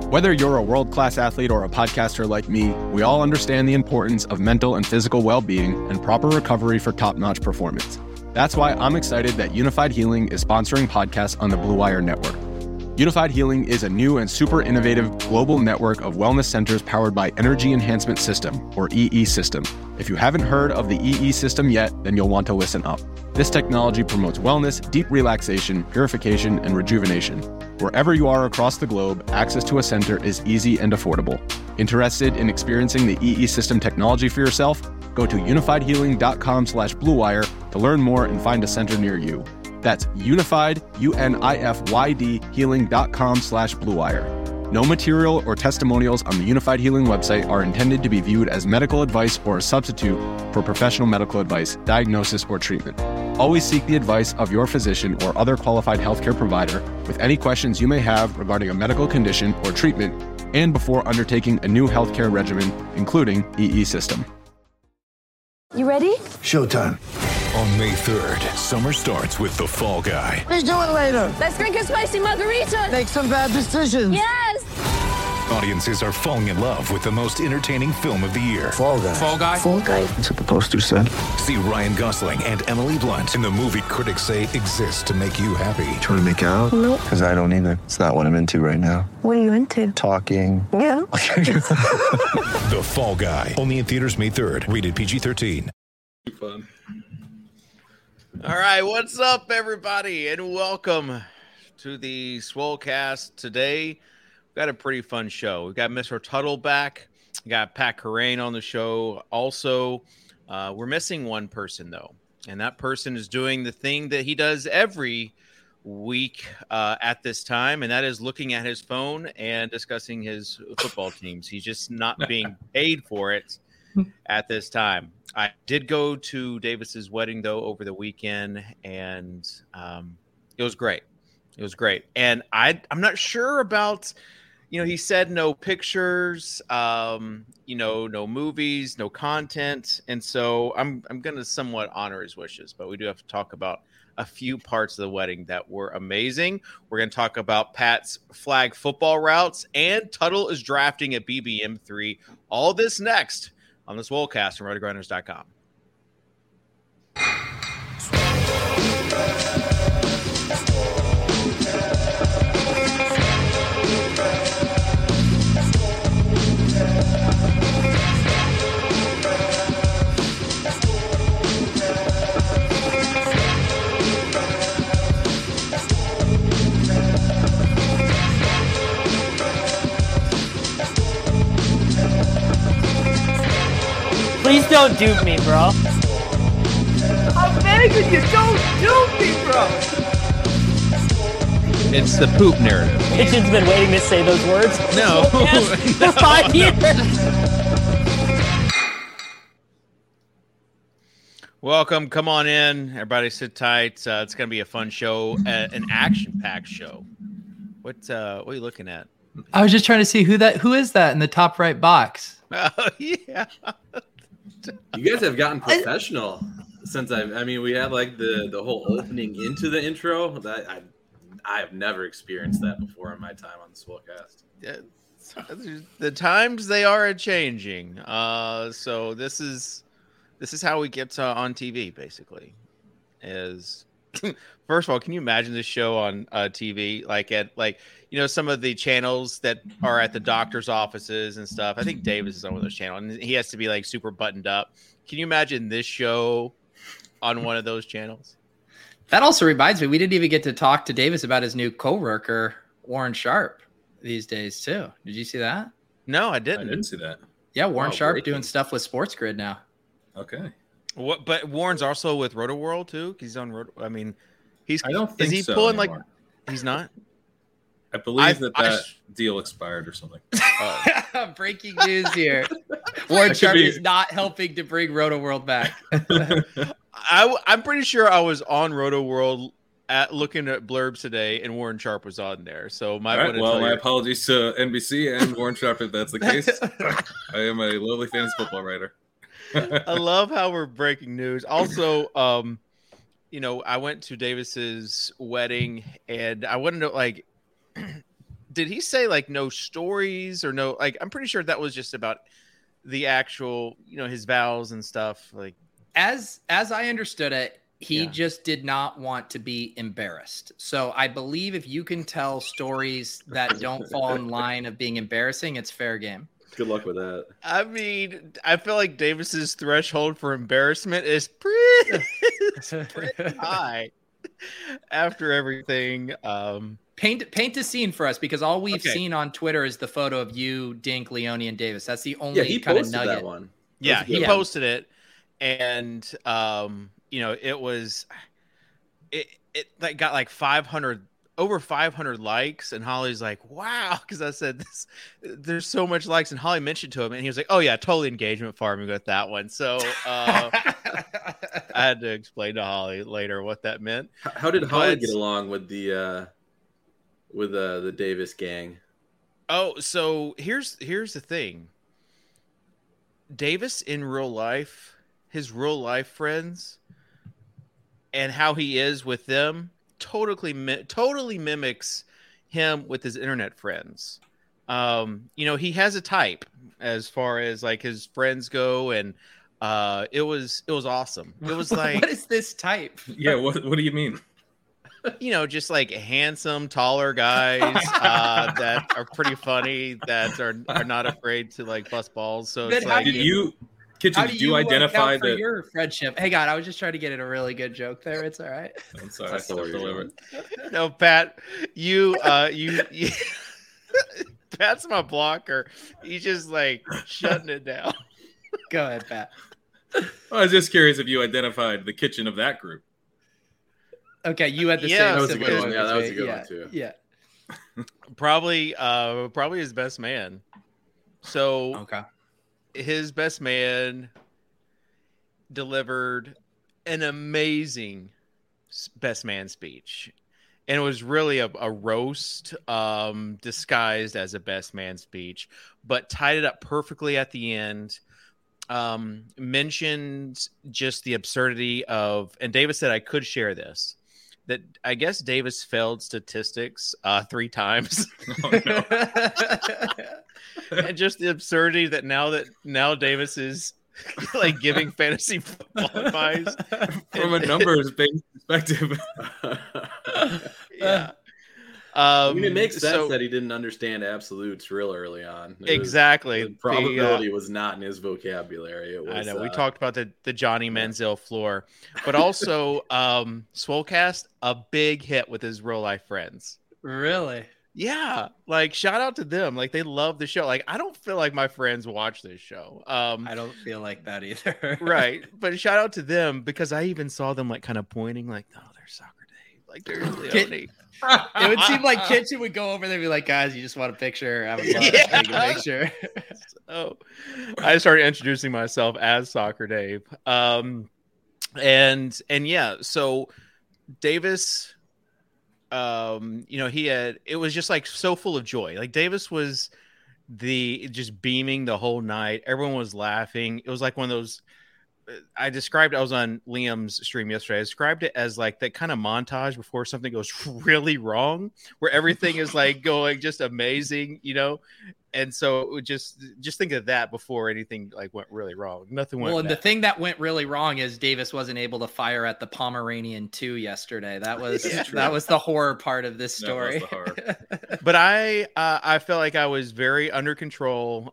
Whether you're a world-class athlete or a podcaster like me, we all understand the importance of mental and physical well-being and proper recovery for top-notch performance. That's why I'm excited that Unified Healing is sponsoring podcasts on the Blue Wire Network. Unified Healing is a new and super innovative global network of wellness centers powered by Energy Enhancement System, or EE System. If you haven't heard of the EE System yet, then you'll want to listen up. This technology promotes wellness, deep relaxation, purification, and rejuvenation. Wherever you are across the globe, access to a center is easy and affordable. Interested in experiencing the EE System technology for yourself? Go to unifiedhealing.com/bluewire to learn more and find a center near you. That's unified, UNIFYD, healing.com/bluewire. No material or testimonials on the Unified Healing website are intended to be viewed as medical advice or a substitute for professional medical advice, diagnosis, or treatment. Always seek the advice of your physician or other qualified healthcare provider with any questions you may have regarding a medical condition or treatment and before undertaking a new healthcare regimen, including EE System. You ready? Showtime. On May 3rd, summer starts with The Fall Guy. Let's do it later. Let's drink a spicy margarita. Make some bad decisions. Yes! Audiences are falling in love with the most entertaining film of the year. Fall Guy. Fall Guy? Fall guy. That's what the poster said. See Ryan Gosling and Emily Blunt in the movie critics say exists to make you happy. Trying to make it out? Nope. Because I don't either. It's not what I'm into right now. What are you into? Talking. Yeah. The Fall Guy. Only in theaters May 3rd. Rated PG-13. Fun. All right, what's up, everybody, and welcome to the Swolecast. Today, we've got a pretty fun show. We've got Mr. Tuttle back. We got Pat Kerrane on the show. Also, we're missing one person, though, and that person is doing the thing that he does every week at this time, and that is looking at his phone and discussing his football teams. He's just not being paid for it at this time. I did go to Davis's wedding, though, over the weekend, and it was great. It was great. And I'm not sure about, he said no pictures, no movies, no content. And so I'm going to somewhat honor his wishes, but we do have to talk about a few parts of the wedding that were amazing. We're going to talk about Pat's flag football routes, and Tuttle is drafting a BBM3. All this next on this Swolecast from RotoGrinders.com. Please don't dupe me, bro. I'm begging you, don't dupe me, bro. It's the poop narrative. Kitchen's been waiting to say those words. No. For 5 years. Welcome. Come on in. Everybody sit tight. It's going to be a fun show, an action-packed show. What are you looking at? I was just trying to see who is that in the top right box. Oh, yeah. You guys have gotten professional since we had like the whole opening into the intro. That I have never experienced that before in my time on the Swolecast. The times they are a-changing. So this is how we get on TV, basically. First of all, can you imagine this show on TV? Some of the channels that are at the doctor's offices and stuff. I think Davis is on one of those channels, and he has to be like super buttoned up. Can you imagine this show on one of those channels? That also reminds me, we didn't even get to talk to Davis about his new coworker, Warren Sharp, these days too. Did you see that? No, I didn't. I didn't see that. Yeah, Warren Sharp breaking. doing stuff with Sports Grid now. Okay. What? But Warren's also with Roto World too. He's on Roto. I mean, I don't think is he so pulling anymore. He's not. I believe that deal expired or something. Breaking news here. Warren Sharp is not helping to bring Roto World back. I'm pretty sure I was on Roto World looking at blurbs today, and Warren Sharp was on there. So my apologies to NBC and Warren Sharp if that's the case. I am a lovely fantasy football writer. I love how we're breaking news. Also, I went to Davis's wedding, and I wanted to did he say like no stories or no? Like, I'm pretty sure that was just about the actual, his vows and stuff. Like, as I understood it, he just did not want to be embarrassed. So I believe if you can tell stories that don't fall in line of being embarrassing, it's fair game. Good luck with that. I mean, I feel like Davis's threshold for embarrassment is pretty high after everything. Paint a scene for us, because all we've seen on Twitter is the photo of you, Dink, Leone, and Davis. That's the only he kind of posted nugget. that one. Yeah, he posted it, and it like got like 500 over 500 likes, and Holly's like, wow, because I said this, there's so much likes, and Holly mentioned to him, and he was like, oh yeah, totally engagement farming with that one. So I had to explain to Holly later what that meant. How did Holly get along with the Davis gang? Oh, so here's the thing. Davis in real life, his real life friends, and how he is with them totally mimics him with his internet friends. He has a type as far as like his friends go, and it was awesome. It was like, what is this type? Yeah, what do you mean? Just like handsome, taller guys that are pretty funny, that are not afraid to like bust balls. So it's like, did you identify for your friendship? Hey, God, I was just trying to get in a really good joke there. It's all right. I'm sorry, I still delivered. No, Pat, you Pat's my blocker. He's just like shutting it down. Go ahead, Pat. I was just curious if you identified the kitchen of that group. Okay, you had the same. That was a good one. Yeah, that was a good one too. Yeah. Probably his best man. So okay. His best man delivered an amazing best man speech, and it was really a roast disguised as a best man speech, but tied it up perfectly at the end. Mentioned just the absurdity of, and Davis said I could share this, that I guess Davis failed statistics 3 times. Oh, no. And just the absurdity that now Davis is like giving fantasy football advice from a numbers-based perspective. Yeah. I mean, it makes sense that he didn't understand absolutes real early on. Exactly. The probability was not in his vocabulary. It was, I know. We talked about the Johnny Manziel floor, but also Swolecast, a big hit with his real life friends. Really? Yeah. Like, shout out to them. Like, they love the show. Like, I don't feel like my friends watch this show. I don't feel like that either. Right. But shout out to them, because I even saw them like kind of pointing like, oh, there's Soccer Dave. Like, there's Leone. It would seem like Kitchen would go over there and be like, guys, you just want a picture? I would love to take a picture. So I started introducing myself as Soccer Dave. And yeah, so Davis, it was just like so full of joy. Like, Davis was just beaming the whole night. Everyone was laughing. It was like one of those, I was on Liam's stream yesterday. I described it as like that kind of montage before something goes really wrong, where everything is like going just amazing, And so it would just think of that before anything like went really wrong. Nothing went. Well, and bad. the thing that went really wrong is Davis wasn't able to fire at the Pomeranian 2 yesterday. That was that was the horror part of this story. But I felt like I was very under control.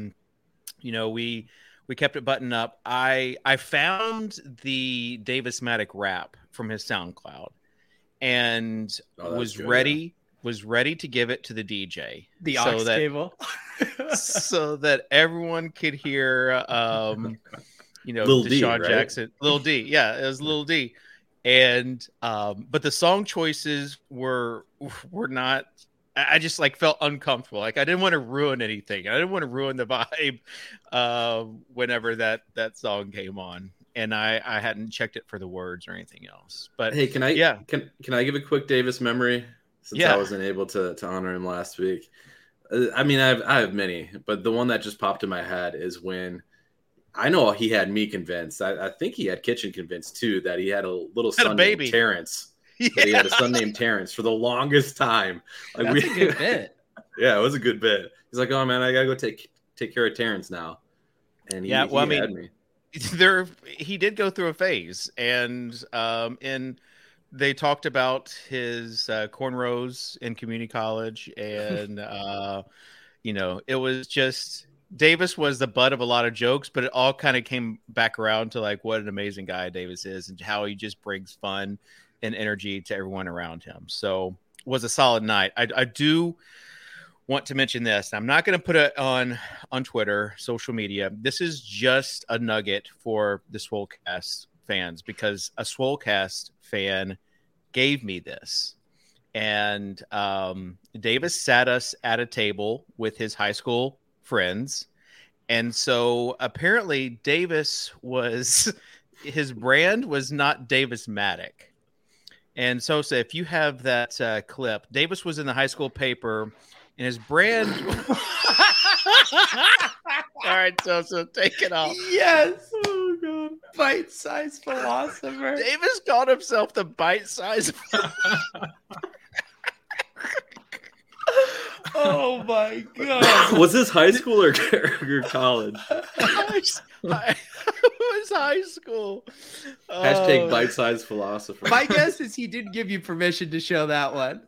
We kept it buttoned up. I found the Davis Maddock rap from his SoundCloud, and was ready to give it to the DJ. The aux cable. So that everyone could hear Lil D, Deshaun right? Jackson. Lil D. Yeah, it was Lil D. And but the song choices were not, I just like felt uncomfortable. Like, I didn't want to ruin anything. I didn't want to ruin the vibe whenever that song came on, and I hadn't checked it for the words or anything else. But hey, can I give a quick Davis memory, since I wasn't able to honor him last week? I mean, I have many, but the one that just popped in my head is when I know he had me convinced. I think he had Kitchen convinced too, that he had a little son named Terrence. Yeah. He had a son named Terrence for the longest time. Like, That's a good bit. Yeah, it was a good bit. He's like, "Oh man, I gotta go take care of Terrence now," and he had me. He did go through a phase, and they talked about his cornrows in community college, and it was just Davis was the butt of a lot of jokes, but it all kind of came back around to like what an amazing guy Davis is and how he just brings fun and energy to everyone around him. So it was a solid night. I do want to mention this. I'm not going to put it on Twitter, social media. This is just a nugget for the Swolecast fans because a Swolecast fan gave me this. And Davis sat us at a table with his high school friends. And so apparently Davis his brand was not Davis-matic. And so if you have that clip, Davis was in the high school paper and his brand. All right, so take it off. Yes. Oh god. Bite-sized philosopher. Davis called himself the bite-sized. Oh my god. Was this high school or college? It was high school. Hashtag bite-sized philosopher. My guess is he didn't give you permission to show that one.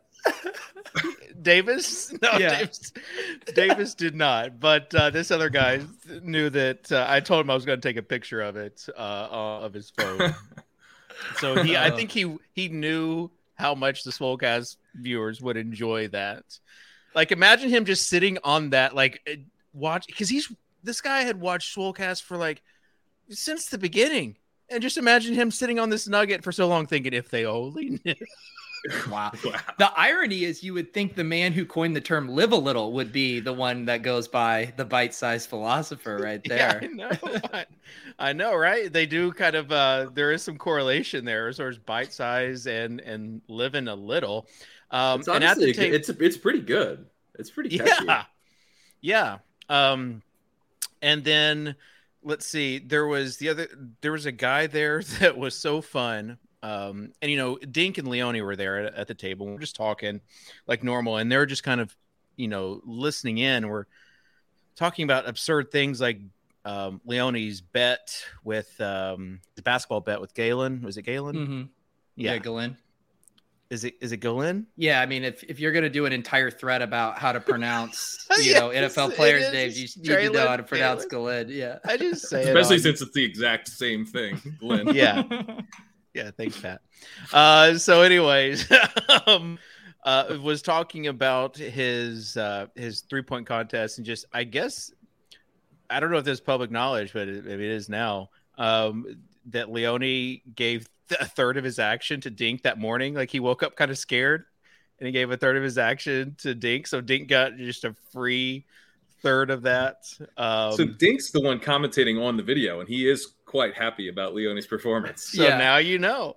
Davis? No, yeah. Davis did not. But this other guy knew that I told him I was going to take a picture of it of his phone. So I think he knew how much the Swolecast viewers would enjoy that. Like, imagine him just sitting on that, like, watch, because this guy had watched Swolecast for like since the beginning, and just imagine him sitting on this nugget for so long, thinking if they only knew. Wow. The irony is, you would think the man who coined the term "live a little" would be the one that goes by the bite-sized philosopher, right there. Yeah, I know, right? They do kind of. There is some correlation there as far as bite-size and living a little. It's honestly, it's pretty good. It's pretty catchy. Yeah. And then let's see. There was a guy there that was so fun. And Dink and Leone were there at the table. We're just talking like normal, and they're just kind of listening in. We're talking about absurd things like Leone's bet with the basketball bet with Galen. Was it Galen? Mm-hmm. Yeah, Galen. Is it Galen? Yeah, I mean, if you're gonna do an entire thread about how to pronounce NFL players' names, you need to know how to pronounce Galen. Yeah, I just say especially since it's the exact same thing, Glenn. Yeah. Yeah, thanks, Pat. So anyways, was talking about his 3-point contest, and just, I guess, I don't know if this is public knowledge, but it is now, that Leone gave a third of his action to Dink that morning. Like, he woke up kind of scared, and he gave a third of his action to Dink. So Dink got just a free third of that. So Dink's the one commentating on the video, and he is quite happy about Leone's performance. So now you know.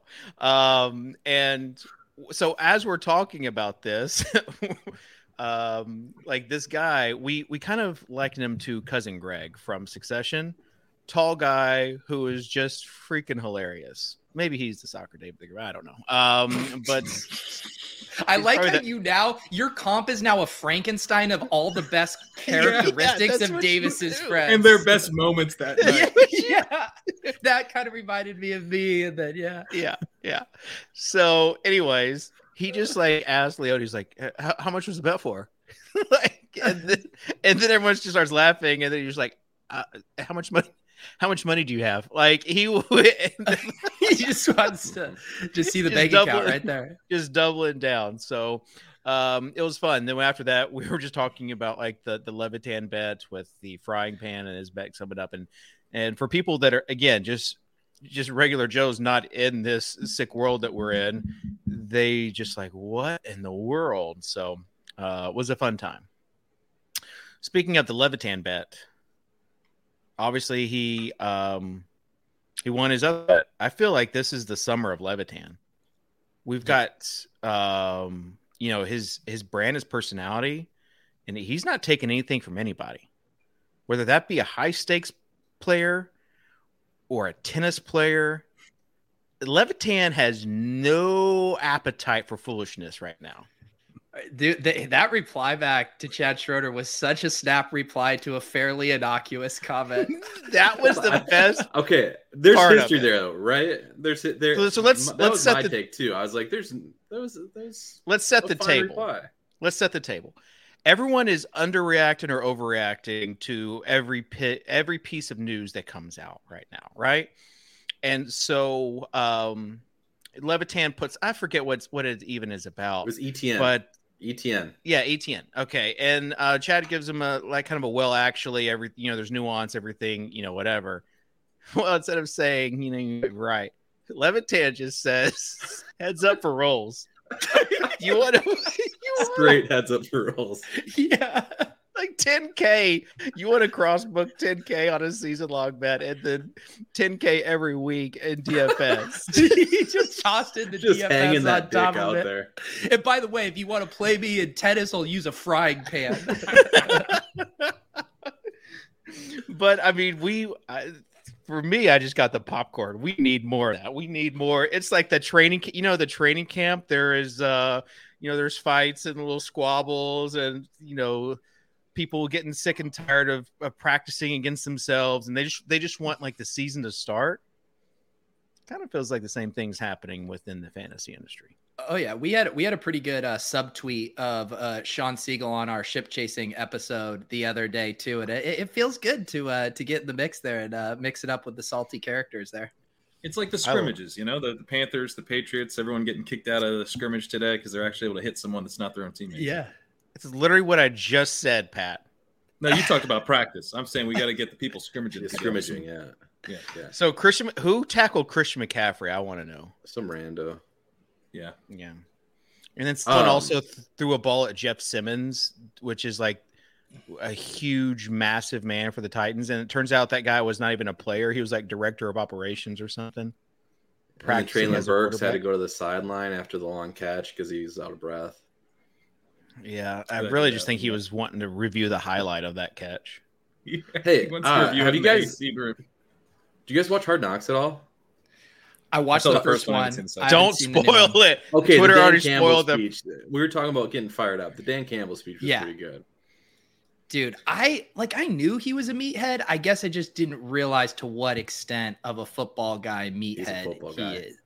And so as we're talking about this, like this guy, we kind of liken him to Cousin Greg from Succession. Tall guy who is just freaking hilarious. Maybe he's the soccer David Digger. I don't know. But I like how your comp is now a Frankenstein of all the best characteristics of Davis's friends. And their best moments that night. Yeah. That kind of reminded me of me. And then, yeah. So anyways, he just like asked Leone, he's like, how much was the bet for? and then everyone just starts laughing. And then he's like, how much money do you have? Like, he just wants to just see the bank account right there. Just doubling down. So it was fun. Then after that, we were just talking about like the Levitan bet with the frying pan and his bet sum it up. And for people that are, again, just regular Joes not in this sick world that we're in, they just like, what in the world? So it was a fun time. Speaking of the Levitan bet, obviously he won his other bet. I feel like this is the summer of Levitan. We've got his brand, his personality, and he's not taking anything from anybody, whether that be a high stakes player or a tennis player. Levitan has no appetite for foolishness right now. Dude, that reply back to Chad Schroeder was such a snap reply to a fairly innocuous comment. That was the best. Okay, there's history there, though, right? There's there. So let's set my take too. I was like, let's set the table. Reply. Let's set the table. Everyone is underreacting or overreacting to every piece of news that comes out right now, right? And so Levitan puts, I forget what it even is about. It was ETN, but ETN. Yeah, ETN. Okay, and Chad gives him a like kind of a well, actually, there's nuance, everything, whatever. Well, instead of saying, you're right, Levitan just says, "Heads up for rolls." You want to straight heads up for rolls? Yeah, like 10K. You want to cross book 10K on a season long bet, and then 10K every week in DFS. He just tossed in the just DFS hanging on that dick top out of it. there. And by the way, if you want to play me in tennis, I'll use a frying pan. But I mean, for me, I just got the popcorn. We need more of that. We need more. It's like the training, the training camp. There is, there's fights and little squabbles and, people getting sick and tired of practicing against themselves. And they just want like the season to start. Kind of feels like the same thing's happening within the fantasy industry. Oh yeah, we had a pretty good subtweet of Sean Siegel on our ship chasing episode the other day too, and it feels good to get in the mix there and mix it up with the salty characters there. It's like the scrimmages, the Panthers, the Patriots, everyone getting kicked out of the scrimmage today because they're actually able to hit someone that's not their own teammate. Yeah, it's literally what I just said, Pat. No, you talked about practice. I'm saying we got to get the people scrimmaging. Yeah. So who tackled Christian McCaffrey? I want to know. Some rando. Yeah. And then someone also threw a ball at Jeff Simmons, which is like a huge, massive man for the Titans. And it turns out that guy was not even a player. He was like director of operations or something. And Traylon Burks had to go to the sideline after the long catch because he was out of breath. Yeah, I really just think he was wanting to review the highlight of that catch. Hey, have you guys? Do you guys watch Hard Knocks at all? I watched the first one. Don't spoil it. Okay, Twitter already spoiled them. We were talking about getting fired up. The Dan Campbell speech was pretty good. Dude, I knew he was a meathead. I guess I just didn't realize to what extent of a football guy meathead he is.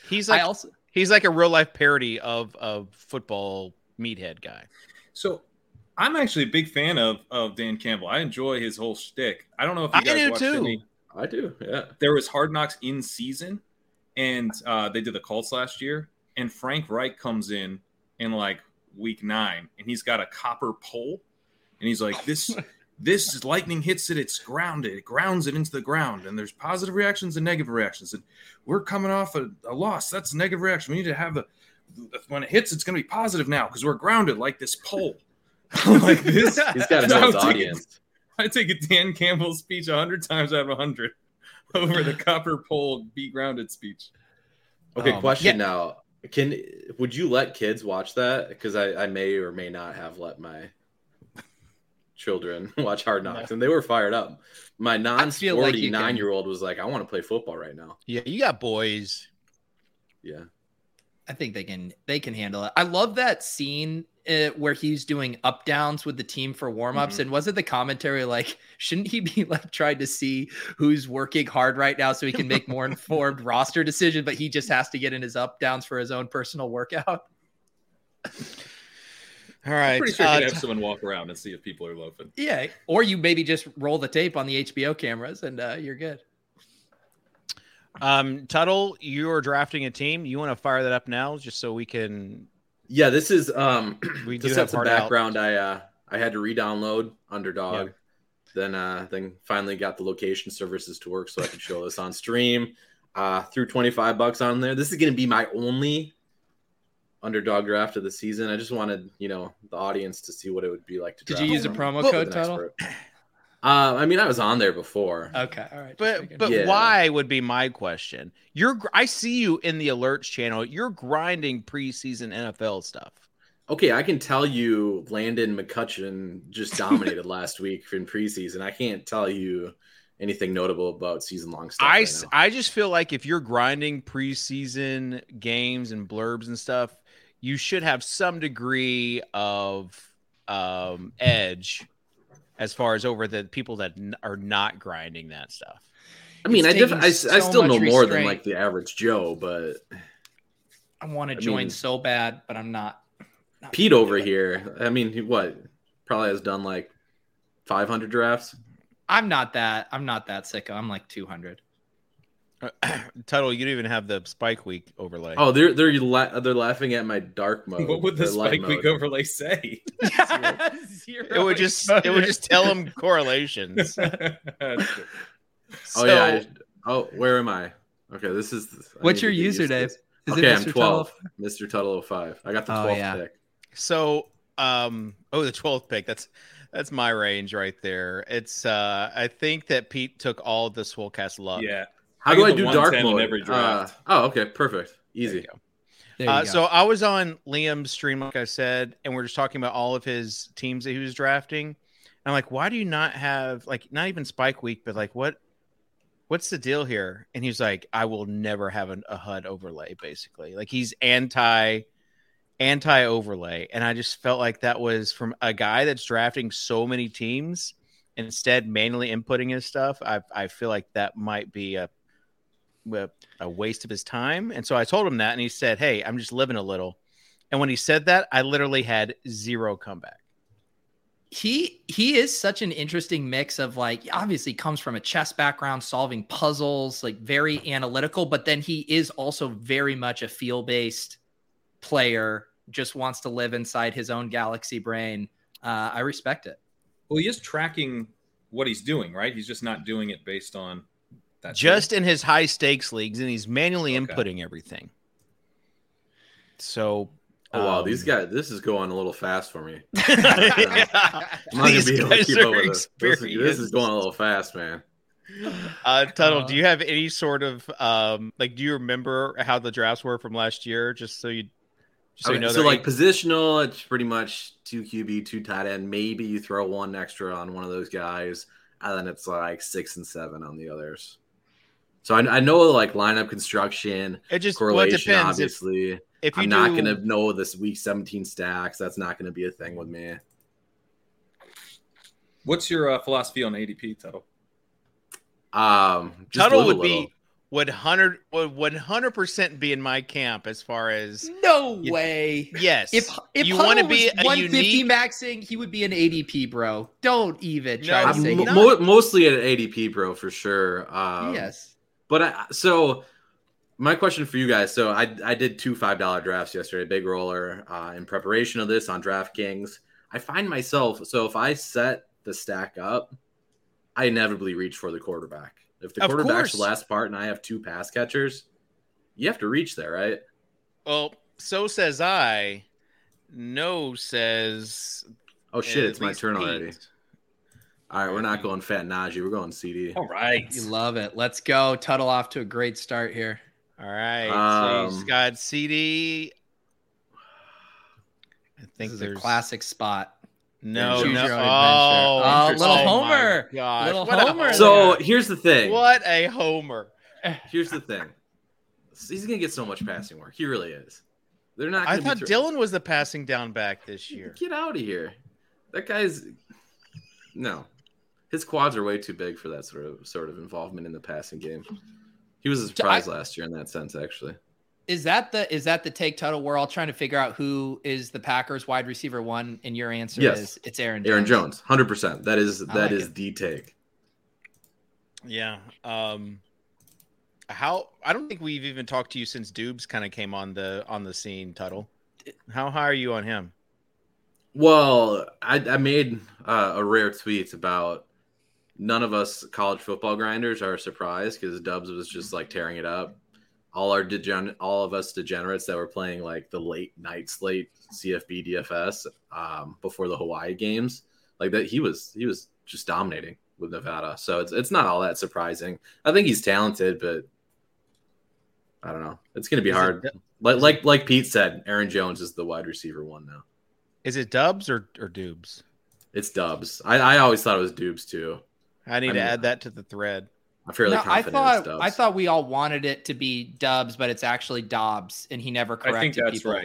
He's like a real life parody of football meathead guy. So I'm actually a big fan of Dan Campbell. I enjoy his whole shtick. I don't know if you guys watched any. I do, yeah. There was Hard Knocks in season, and they did the Colts last year, and Frank Reich comes in like week 9, and he's got a copper pole, and he's like, this lightning hits it, it's grounded, it grounds it into the ground, and there's positive reactions and negative reactions, and we're coming off a loss, that's a negative reaction. We need to have when it hits, it's going to be positive now because we're grounded like this pole. Like this, he's got to know his audience. I take a Dan Campbell speech 100 times out of 100 over the copper pole be grounded speech. Okay, question now. Would you let kids watch that? Because I may or may not have let my children watch Hard Knocks, and they were fired up. My non-sporty 9-year-old was like, I want to play football right now. Yeah, you got boys. Yeah. I think they can handle it. I love that scene where he's doing up downs with the team for warmups. Mm-hmm. And wasn't the commentary like, shouldn't he be like trying to see who's working hard right now so he can make more informed roster decision, but he just has to get in his up downs for his own personal workout? All right. I'm pretty sure you can have someone walk around and see if people are loafing. Yeah. Or you maybe just roll the tape on the HBO cameras and you're good. Tuttle, you're drafting a team. You want to fire that up now just so we can. Yeah, this is to set some background. I had to re-download Underdog, then finally got the location services to work so I could show this on stream. Threw $25 on there. This is going to be my only Underdog draft of the season. I just wanted the audience to see what it would be like to draft. Did you use a promo code, Tuttle? I mean, I was on there before. Okay, all right. But why would be my question. I see you in the alerts channel. You're grinding preseason NFL stuff. Okay, I can tell you Landon McCutcheon just dominated last week in preseason. I can't tell you anything notable about season-long stuff I just feel like if you're grinding preseason games and blurbs and stuff, you should have some degree of edge as far as over the people that are not grinding that stuff. I mean, I still know more than like the average Joe, but I want to join so bad, but I'm not. Pete over here, I mean, he probably has done like 500 drafts. I'm not that sick. I'm like 200. Tuttle, you don't even have the Spike Week overlay. Oh, they're laughing at my dark mode. What would the Spike Week overlay say? It would just tell them correlations. Oh yeah. Where am I? Okay, this is. What's your username? Okay, I'm 12. Mr. Tuttle 05. I got the 12th pick. So, the 12th pick. That's my range right there. It's I think that Pete took all of the Swolecast luck. Yeah. How do I do dark mode? In every draft. Okay, perfect. Easy. So I was on Liam's stream, like I said, and we're just talking about all of his teams that he was drafting. And I'm like, why do you not have not even Spike Week, but what's the deal here? And he's like, I will never have a HUD overlay, basically. Like he's anti overlay. And I just felt like that was from a guy that's drafting so many teams and instead manually inputting his stuff. I feel like that might be a waste of his time. And so I told him that, and he said, hey, I'm just living a little. And when he said that, I literally had zero comeback. He is such an interesting mix of obviously comes from a chess background, solving puzzles, very analytical, but then he is also very much a feel-based player, just wants to live inside his own galaxy brain. I respect it. Well, he is tracking what he's doing, right? He's just not doing it based on that. Just in his high stakes leagues, and he's manually inputting everything. So, oh wow, these guys! This is going a little fast for me. I'm not gonna be able to keep up with this. This is going a little fast, man. Tuttle, do you have any sort of do you remember how the drafts were from last year? Just so you know. So positional, it's pretty much 2 QB, 2 tight end. Maybe you throw one extra on one of those guys, and then it's 6 and 7 on the others. So I know lineup construction, correlation. Depends. Obviously, if I'm not going to know this week 17 stacks, that's not going to be a thing with me. What's your philosophy on ADP, Tuttle? Tuttle would be 100% be in my camp as far as way. Yes, if you want to be 150 maxing, he would be an ADP, bro. Don't even try to say mostly an ADP, bro, for sure. Yes. But so my question for you guys. So I did 2 $5 drafts yesterday, big roller, in preparation of this on DraftKings. I find myself, so if I set the stack up, I inevitably reach for the quarterback. If the quarterback's the last part and I have 2 pass catchers, you have to reach there, right? Well, so says I. No says. Oh shit! It's my turn already. All right, we're not going Fat Najee. We're going CD. All right. You love it. Let's go. Tuttle off to a great start here. All right. So he's got CD. I think there's a classic spot. No. Little homer. Gosh. Little homer. So here's the thing. What a homer. Here's the thing. He's going to get so much passing work. He really is. They're not. I thought Dylan was the passing down back this year. Get out of here. That guy's no. His quads are way too big for that sort of involvement in the passing game. He was a surprise last year in that sense, actually. Is that the take, Tuttle? We're all trying to figure out who is the Packers wide receiver 1, and your answer is it's Aaron Jones. Aaron Jones, 100%. That is the take. Yeah. I don't think we've even talked to you since Dubes kind of came on the scene, Tuttle. How high are you on him? Well, I made a rare tweet about none of us college football grinders are surprised because Dubs was just tearing it up. All of us degenerates that were playing the late night slate CFB DFS before the Hawaii games, that he was just dominating with Nevada. So it's not all that surprising. I think he's talented, but I don't know. It's going to be hard. Like Pete said, Aaron Jones is the wide receiver 1 now. Is it Dubs or Dubes? It's Dubs. I always thought it was Dubes too. I need to add that to the thread. I'm fairly confident it's Dubs. I thought we all wanted it to be Dubs, but it's actually Dobbs, and he never corrected people. I think that's right.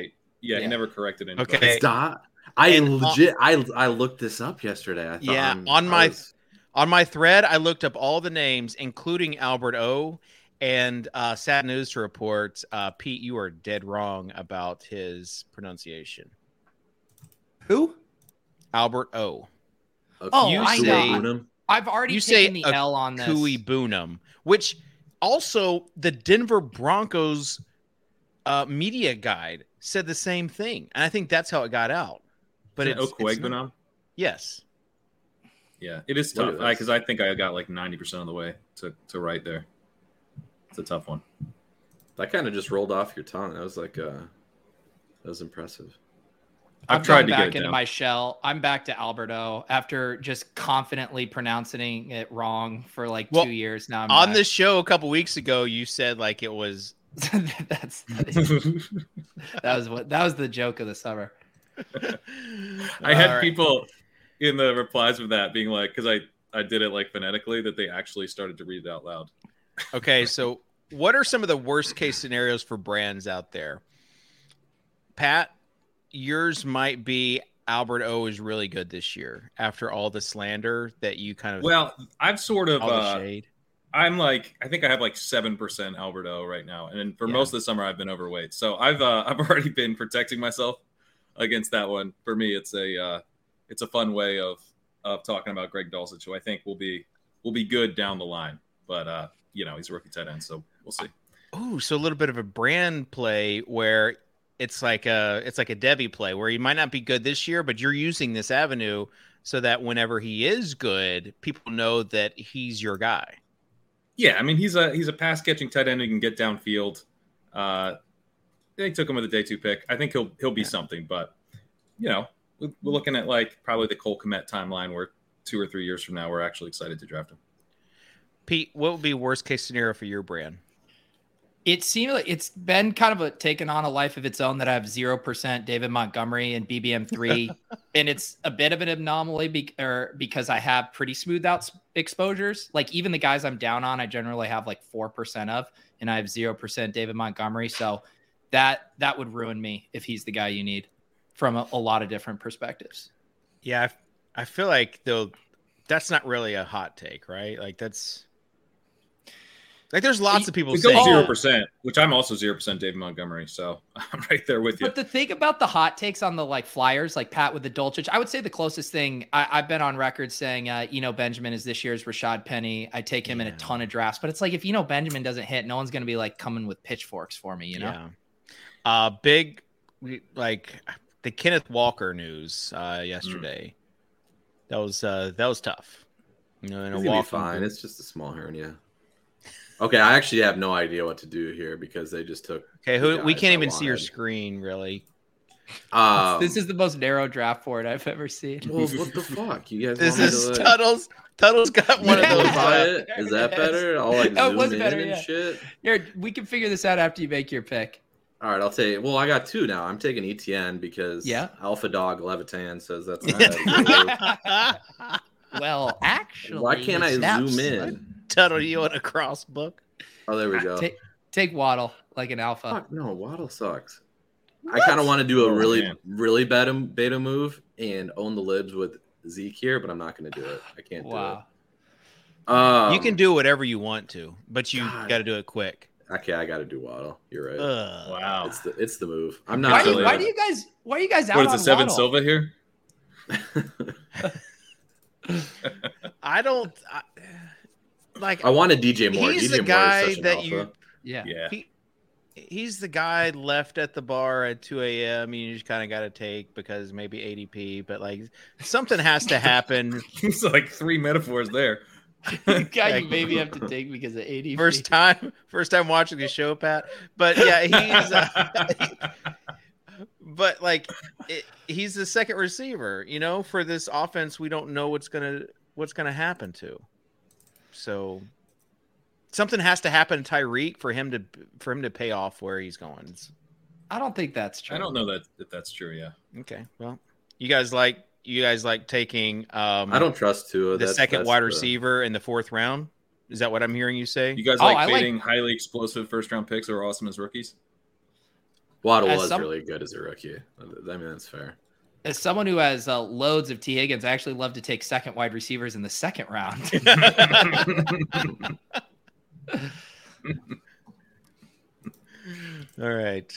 Yeah, he never corrected anybody. Okay. I looked this up yesterday. I thought on my thread, I looked up all the names, including Albert O. And sad news to report, Pete, you are dead wrong about his pronunciation. Who? Albert O. I know. I've already taken the L on this. Kui Boonham, which also the Denver Broncos media guide said the same thing, and I think that's how it got out. But it's Okwuegbunam? Yes. Yeah, it is tough because I think I got like 90% of the way to right there. It's a tough one. That kind of just rolled off your tongue. That was that was impressive. I've tried to back get it into down. my shell. I'm back to Alberto after just confidently pronouncing it wrong for like 2 years now. On this show a couple weeks ago, you said like it was. that was the joke of the summer. I had people in the replies of that being like, because I did it like phonetically, that they actually started to read it out loud. Okay, so what are some of the worst case scenarios for brands out there? Pat, yours might be Albert O is really good this year after all the slander that you kind of. Well, I've sort of. all the shade. I'm like, I think I have like 7% Albert O right now, and for most of the summer I've been overweight. So I've already been protecting myself against that one. For me, it's a fun way of talking about Greg Dulcich, who I think will be good down the line. But he's a rookie tight end, so we'll see. Oh, so a little bit of a brand play where it's like a Debbie play where he might not be good this year, but you're using this avenue so that whenever he is good, people know that he's your guy. Yeah, I mean he's a pass catching tight end who can get downfield. They took him with a day 2 pick. I think he'll be something, but we're looking at like probably the Cole Kmet timeline where 2 or 3 years from now we're actually excited to draft him. Pete, what would be worst case scenario for your brand? It seemed like it's been kind of taken on a life of its own that I have 0% David Montgomery and BBM3. And it's a bit of an anomaly because I have pretty smooth out exposures. Like even the guys I'm down on, I generally have like 4% of, and I have 0% David Montgomery. So that would ruin me if he's the guy you need from a lot of different perspectives. Yeah, I feel like though that's not really a hot take, right? Like that's. Like there's lots of people saying 0%, which I'm also 0% David Montgomery, so I'm right there with you. But the thing about the hot takes on the like flyers, like Pat with the Dulcich, I would say the closest thing I've been on record saying Benjamin is this year's Rashad Penny. I take him in a ton of drafts, but it's like if Benjamin doesn't hit, no one's going to be like coming with pitchforks for me, Yeah. Big like the Kenneth Walker news yesterday. That was tough. He's gonna be fine. It's just a small hernia. Okay, I actually have no idea what to do here because they just took. Okay, we can't even see your screen really. This is the most narrow draft board I've ever seen. Well, what the fuck? You guys. This is Tuttle's. Tuttle's got one of those. Is that better? I'll like zoom in and shit. Here, we can figure this out after you make your pick. All right, I'll take. Well, I got 2 now. I'm taking ETN because Alpha Dog Levitan says that's not. Well, actually, why can't I zoom in? Tuttle, you want a cross book? Oh, there we go. Take Waddle like an alpha. Fuck, no, Waddle sucks. What? I kind of want to do a really beta move and own the libs with Zeke here, but I'm not going to do it. I can't do it. You can do whatever you want to, but you got to do it quick. Okay, I got to do Waddle. You're right. Wow, it's the move. I'm not. Why are you guys out? What is it, Seven Silva here? I don't. I wanted DJ Moore. He's DJ the guy Moore is such that an you. alpha. Yeah. He's the guy left at the bar at 2 a.m. You just kind of got to take because maybe ADP, but like something has to happen. It's like 3 metaphors there. Guy you maybe have to take because of ADP. First time watching the show, Pat. But yeah, but like he's the second receiver. For this offense, we don't know what's gonna happen to. So something has to happen to Tyreek for him to pay off where he's going. I don't think that's true. I don't know that that's true. Yeah. Okay. Well, you guys like taking. I don't trust Tua. The second wide receiver in the 4th round. Is that what I'm hearing you say? You guys like fading highly explosive first round picks or awesome as rookies? Waddle was really good as a rookie. I mean, that's fair. As someone who has loads of T. Higgins, I actually love to take second wide receivers in the second round. All right.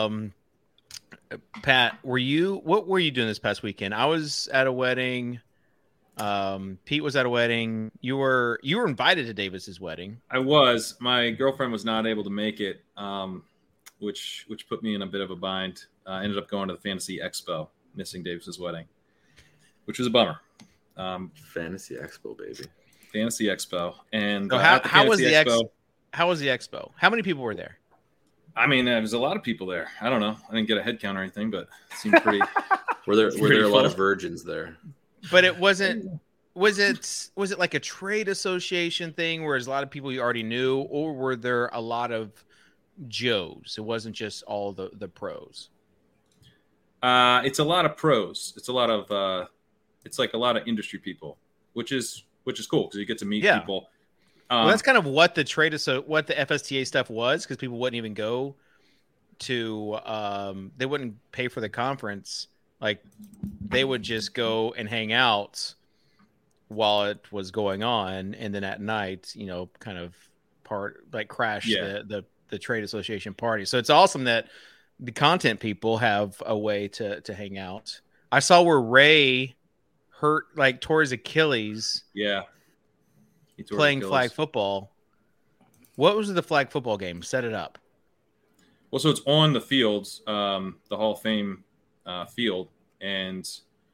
Pat, what were you doing this past weekend? I was at a wedding. Pete was at a wedding. You were invited to Davis's wedding. I was. My girlfriend was not able to make it, which put me in a bit of a bind. I ended up going to the Fantasy Expo, missing Davis's wedding, which was a bummer. Fantasy Expo, baby. Fantasy Expo. And so how was the Expo? How was the Expo? How many people were there? I mean, there was a lot of people there. I don't know. I didn't get a head count or anything, but it seemed pretty. were there a lot of virgins there? But it wasn't. Was it like a trade association thing, where there's a lot of people you already knew, or were there a lot of Joes? It wasn't just all the pros. It's a lot of pros. It's a lot of it's like a lot of industry people, which is cool because you get to meet people. Well, that's kind of what the what the FSTA stuff was, because people wouldn't even go to they wouldn't pay for the conference. Like, they would just go and hang out while it was going on, and then at night, kind of crash the trade association party. So it's awesome that the content people have a way to hang out. I saw where Ray tore his Achilles. Yeah. Playing flag football. What was the flag football game? Set it up. Well, so it's on the fields, the Hall of Fame field, and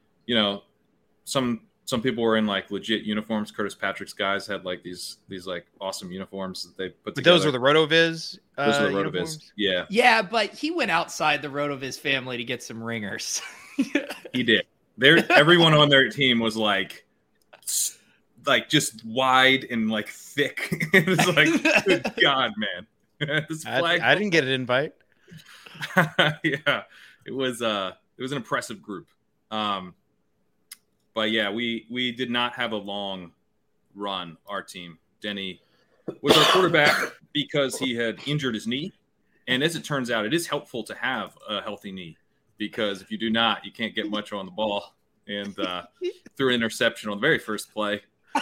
some people were in like legit uniforms. Curtis Patrick's guys had like these like awesome uniforms that they put together. Those were the RotoViz. Those are the RotoViz. Yeah. Yeah, but he went outside the RotoViz family to get some ringers. He did. Everyone on their team was like just wide and like thick. It was like, good God, man. I didn't get an invite. Yeah, it was an impressive group. But yeah, we did not have a long run. Our team, Denny was our quarterback because he had injured his knee, and as it turns out, it is helpful to have a healthy knee, because if you do not, you can't get much on the ball. And threw an interception on the very first play.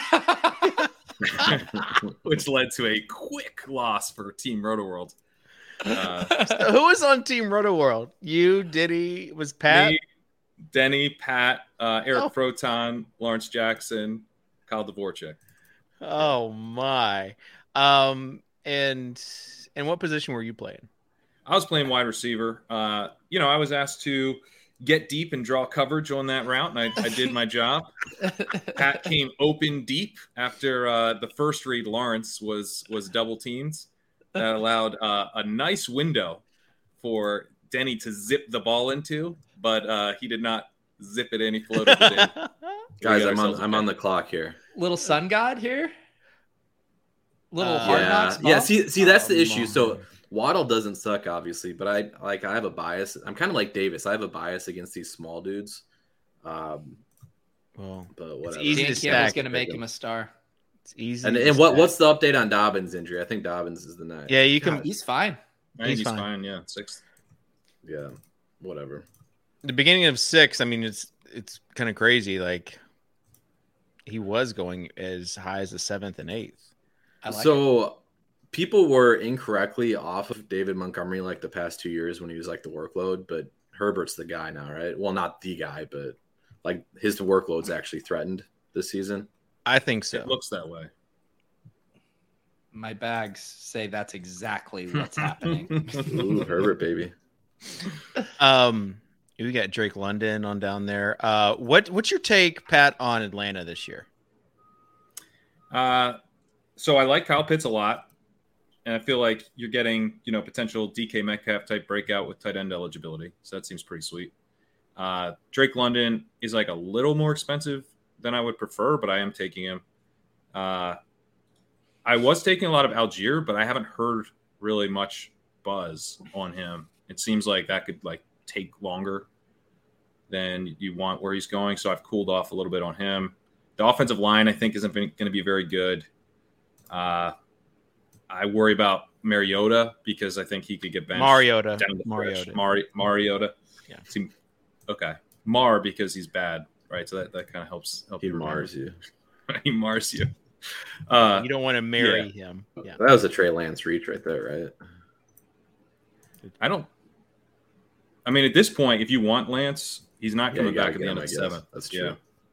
Which led to a quick loss for Team RotoWorld. So who was on Team RotoWorld? You, Diddy, was Pat? Me, Denny, Pat, Eric Froton, Lawrence Jackson, Kyle Dvorak. Oh my! And what position were you playing? I was playing wide receiver. I was asked to get deep and draw coverage on that route, and I did my job. Pat came open deep after the first read. Lawrence was double teamed. That allowed a nice window for Denny to zip the ball into, but he did not zip it in. He floated it in. Guys, I'm on the clock here. Little sun god here. Little hard knocks. Yeah. See, that's the issue. So Waddle doesn't suck, obviously, but I have a bias. I'm kind of like Davis. I have a bias against these small dudes. But whatever. It's easy to stack. Going to make him a star. It's easy. And what's the update on Dobbins' injury? I think Dobbins is the next. Yeah, you can. He's fine. I think he's fine. Yeah, 6th. Yeah, whatever. The beginning of 6. I mean, it's kind of crazy. Like, he was going as high as the 7th and 8th. People were incorrectly off of David Montgomery like the past 2 years when he was like the workload, but Herbert's the guy now, right? Well, not the guy, but like his workload's actually threatened this season. I think so. It looks that way. My bags say that's exactly what's happening. Ooh, Herbert, baby. We got Drake London on down there. What's your take, Pat, on Atlanta this year? So I like Kyle Pitts a lot. And I feel like you're getting, potential DK Metcalf type breakout with tight end eligibility. So that seems pretty sweet. Drake London is like a little more expensive than I would prefer, but I am taking him. I was taking a lot of Algier, but I haven't heard really much buzz on him. It seems like that could take longer than you want where he's going. So I've cooled off a little bit on him. The offensive line, I think, isn't going to be very good. I worry about Mariota because I think he could get benched. Mariota. Down the Mariota. stretch. Mariota. Yeah. Okay. Mar because he's bad, right? So that kind of helps. He mars you. He mars you. You don't want to marry him. Yeah. That was a Trey Lance reach right there, right? I mean, at this point, if you want Lance, he's not coming back at the end of the 7th. That's true. Yeah.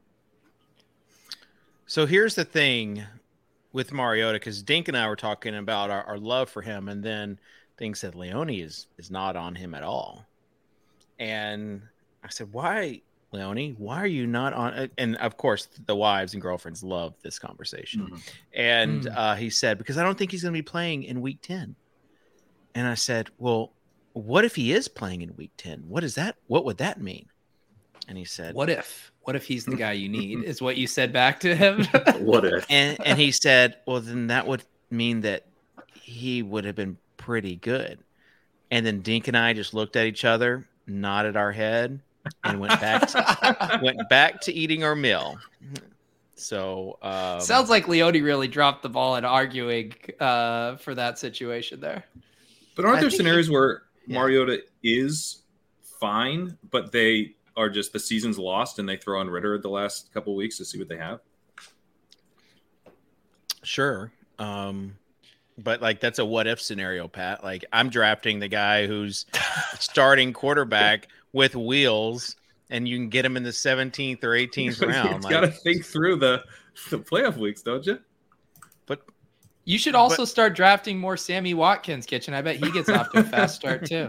So here's the thing with Mariota, because Dink and I were talking about our love for him, and then Dink said Leone is not on him at all. And I said, why, Leone? Why are you not on? And of course, the wives and girlfriends love this conversation. Mm-hmm. And he said, because I don't think he's going to be playing in week 10. And I said, well, what if he is playing in week 10? What would that mean? And he said, What if he's the guy you need? Is what you said back to him. What if? And he said, well, then that would mean that he would have been pretty good. And then Dink and I just looked at each other, nodded our head, and went back to eating our meal. So sounds like Leone really dropped the ball in arguing for that situation there. But aren't there scenarios where Mariota is fine, but they are just the season's lost and they throw on Ritter the last couple of weeks to see what they have? Sure. But like that's a what if scenario, Pat. Like I'm drafting the guy who's starting quarterback with wheels, and you can get him in the 17th or 18th round. You got to think through the playoff weeks, don't you? But you should also start drafting more Sammy Watkins, Kitchen. I bet he gets off to a fast start too.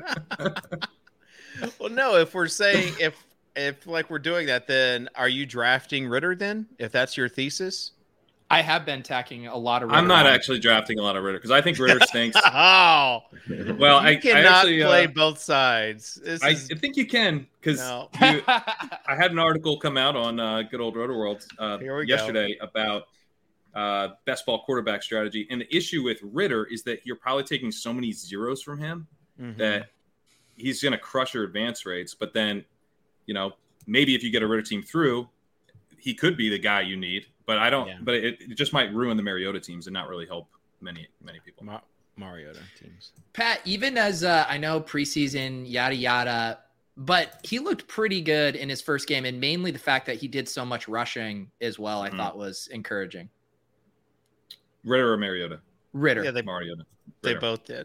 Well, no, if we're saying if like we're doing that, then are you drafting Ritter then? If that's your thesis? I have been tacking a lot of Ritter. I'm not actually drafting a lot of Ritter because I think Ritter stinks. Oh, well, I cannot play both sides. I think you can because I had an article come out on good old Roto World yesterday about best ball quarterback strategy, and the issue with Ritter is that you're probably taking so many zeros from him that he's going to crush your advance rates. But then, maybe if you get a Ritter team through, he could be the guy you need. But I don't. Yeah. But it just might ruin the Mariota teams and not really help many people. Mariota teams. Pat, even as I know preseason, yada yada, but he looked pretty good in his first game, and mainly the fact that he did so much rushing as well, I thought was encouraging. Ritter or Mariota? Ritter. Yeah, Mariota. They both did.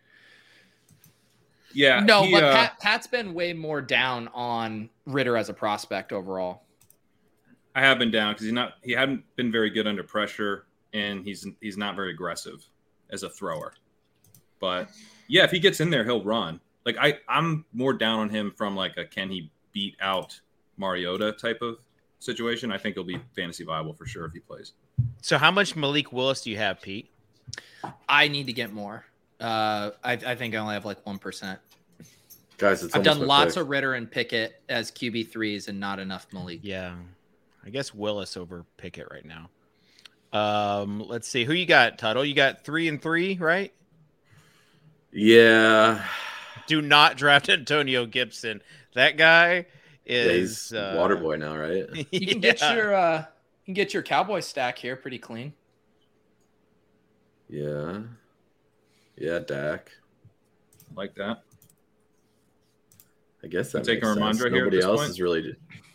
Yeah. No, but Pat's been way more down on Ritter as a prospect overall. I have been down because he hadn't been very good under pressure, and he's not very aggressive as a thrower. But yeah, if he gets in there, he'll run. Like I'm more down on him from like a can he beat out Mariota type of situation. I think he'll be fantasy viable for sure if he plays. So how much Malik Willis do you have, Pete? I need to get more. I think I only have like 1%. Guys, I've done lots of Ritter and Pickett as QB3s and not enough Malik. Yeah. I guess Willis over Pickett right now. Let's see. Who you got, Tuttle? You got 3 and 3, right? Yeah. Do not draft Antonio Gibson. That guy is water boy now, right? You can get your Cowboy stack here pretty clean. Yeah. Yeah, Dak. Like that. I guess that taking makes sense. Ramondre here. Nobody else is really.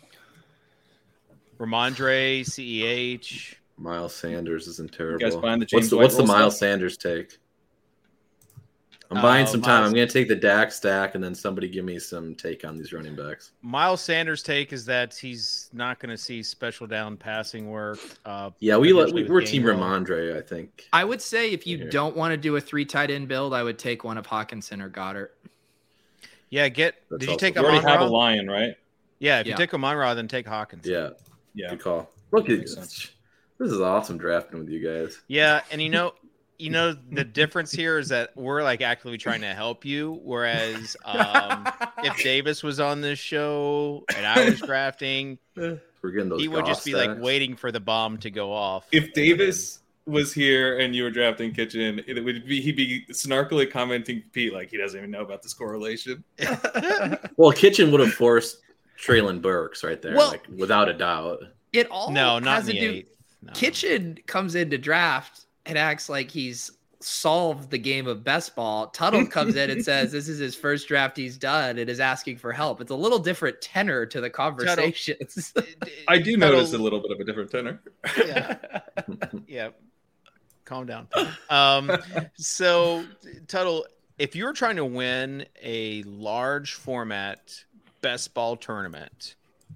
Ramondre, CEH. Miles Sanders isn't terrible. You guys buying the James what's the White Miles Sanders take? I'm buying some time. I'm going to take the Dak stack, and then somebody give me some take on these running backs. Miles Sanders' take is that he's not going to see special down passing work. Yeah, we're Team Ramondre, I think. I would say if you don't want to do a 3 tight end build, I would take one of Hawkinson or Goddard. Yeah, did you take you already have a Lion, right? Yeah, if you take Amon-Ra, then take Hawkinson. Yeah, good call. Look at this. This is awesome drafting with you guys. Yeah, and the difference here is that we're like actively trying to help you, whereas if Davis was on this show and I was drafting, he would just be like waiting for the bomb to go off. If Davis was here and you were drafting Kitchen, he'd be snarkily commenting Pete like he doesn't even know about this correlation. Well, Kitchen would have forced Treylon Burks right there, without a doubt. It all not has in to the do. 8th. No. Kitchen comes into draft and acts like he's solve the game of best ball. Tuttle comes in and says this is his first draft he's done and is asking for help. It's a little different tenor to the conversations. I do notice a little bit of a different tenor. Yeah. Yeah. Calm down. So Tuttle, if you're trying to win a large format best ball tournament,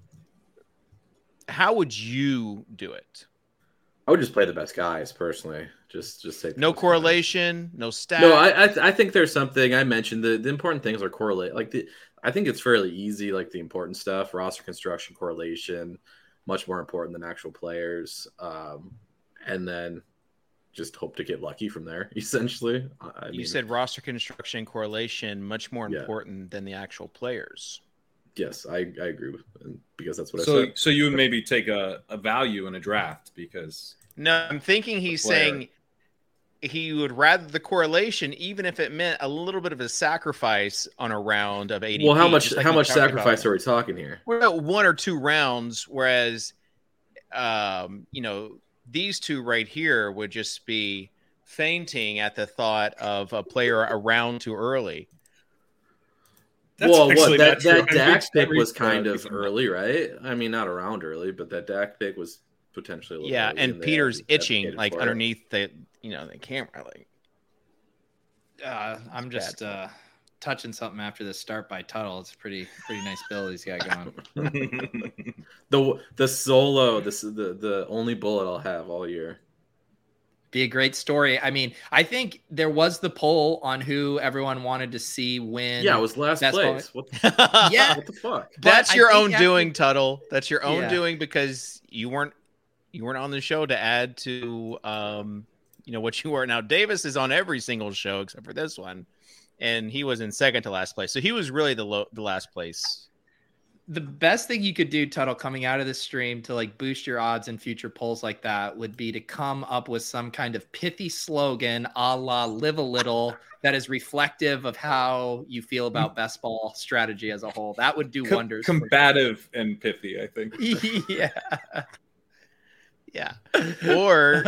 how would you do it? I would just play the best guys personally. Just say no correlation, no stat. No, I think there's something I mentioned. The important things are correlate. I think it's fairly easy. Like the important stuff, roster construction, correlation, much more important than actual players. And then just hope to get lucky from there. Essentially, You said roster construction, correlation, much more important than the actual players. Yes, I agree with, because that's what I said. So you would maybe take a value in a draft because. No, I'm thinking he's saying he would rather the correlation, even if it meant a little bit of a sacrifice on a round of 80. Well, how much sacrifice are we talking here? We're about 1 or 2 rounds, whereas, these two right here would just be fainting at the thought of a player around too early. That Dak pick was kind of early, right? I mean, not around early, but that Dak pick was potentially a little early, and Peter's itching like underneath the camera. Like, I'm just touching something after the start by Tuttle. It's a pretty nice build he's got going. the solo, the only bullet I'll have all year. Be a great story. I mean, I think there was the poll on who everyone wanted to see win. Yeah, it was last place. What the fuck? That's your own doing, Tuttle. That's your own doing because you weren't on the show to add to what you were. Now Davis is on every single show except for this one, and he was in second to last place. So he was really the last place. The best thing you could do, Tuttle, coming out of the stream to like boost your odds in future polls like that would be to come up with some kind of pithy slogan a la Live a Little that is reflective of how you feel about best ball strategy as a whole. That would do wonders. Combative and pithy, I think. Yeah. Or,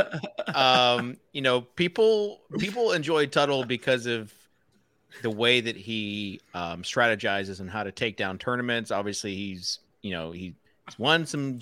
people enjoy Tuttle because of the way that he strategizes and how to take down tournaments. Obviously, he's won some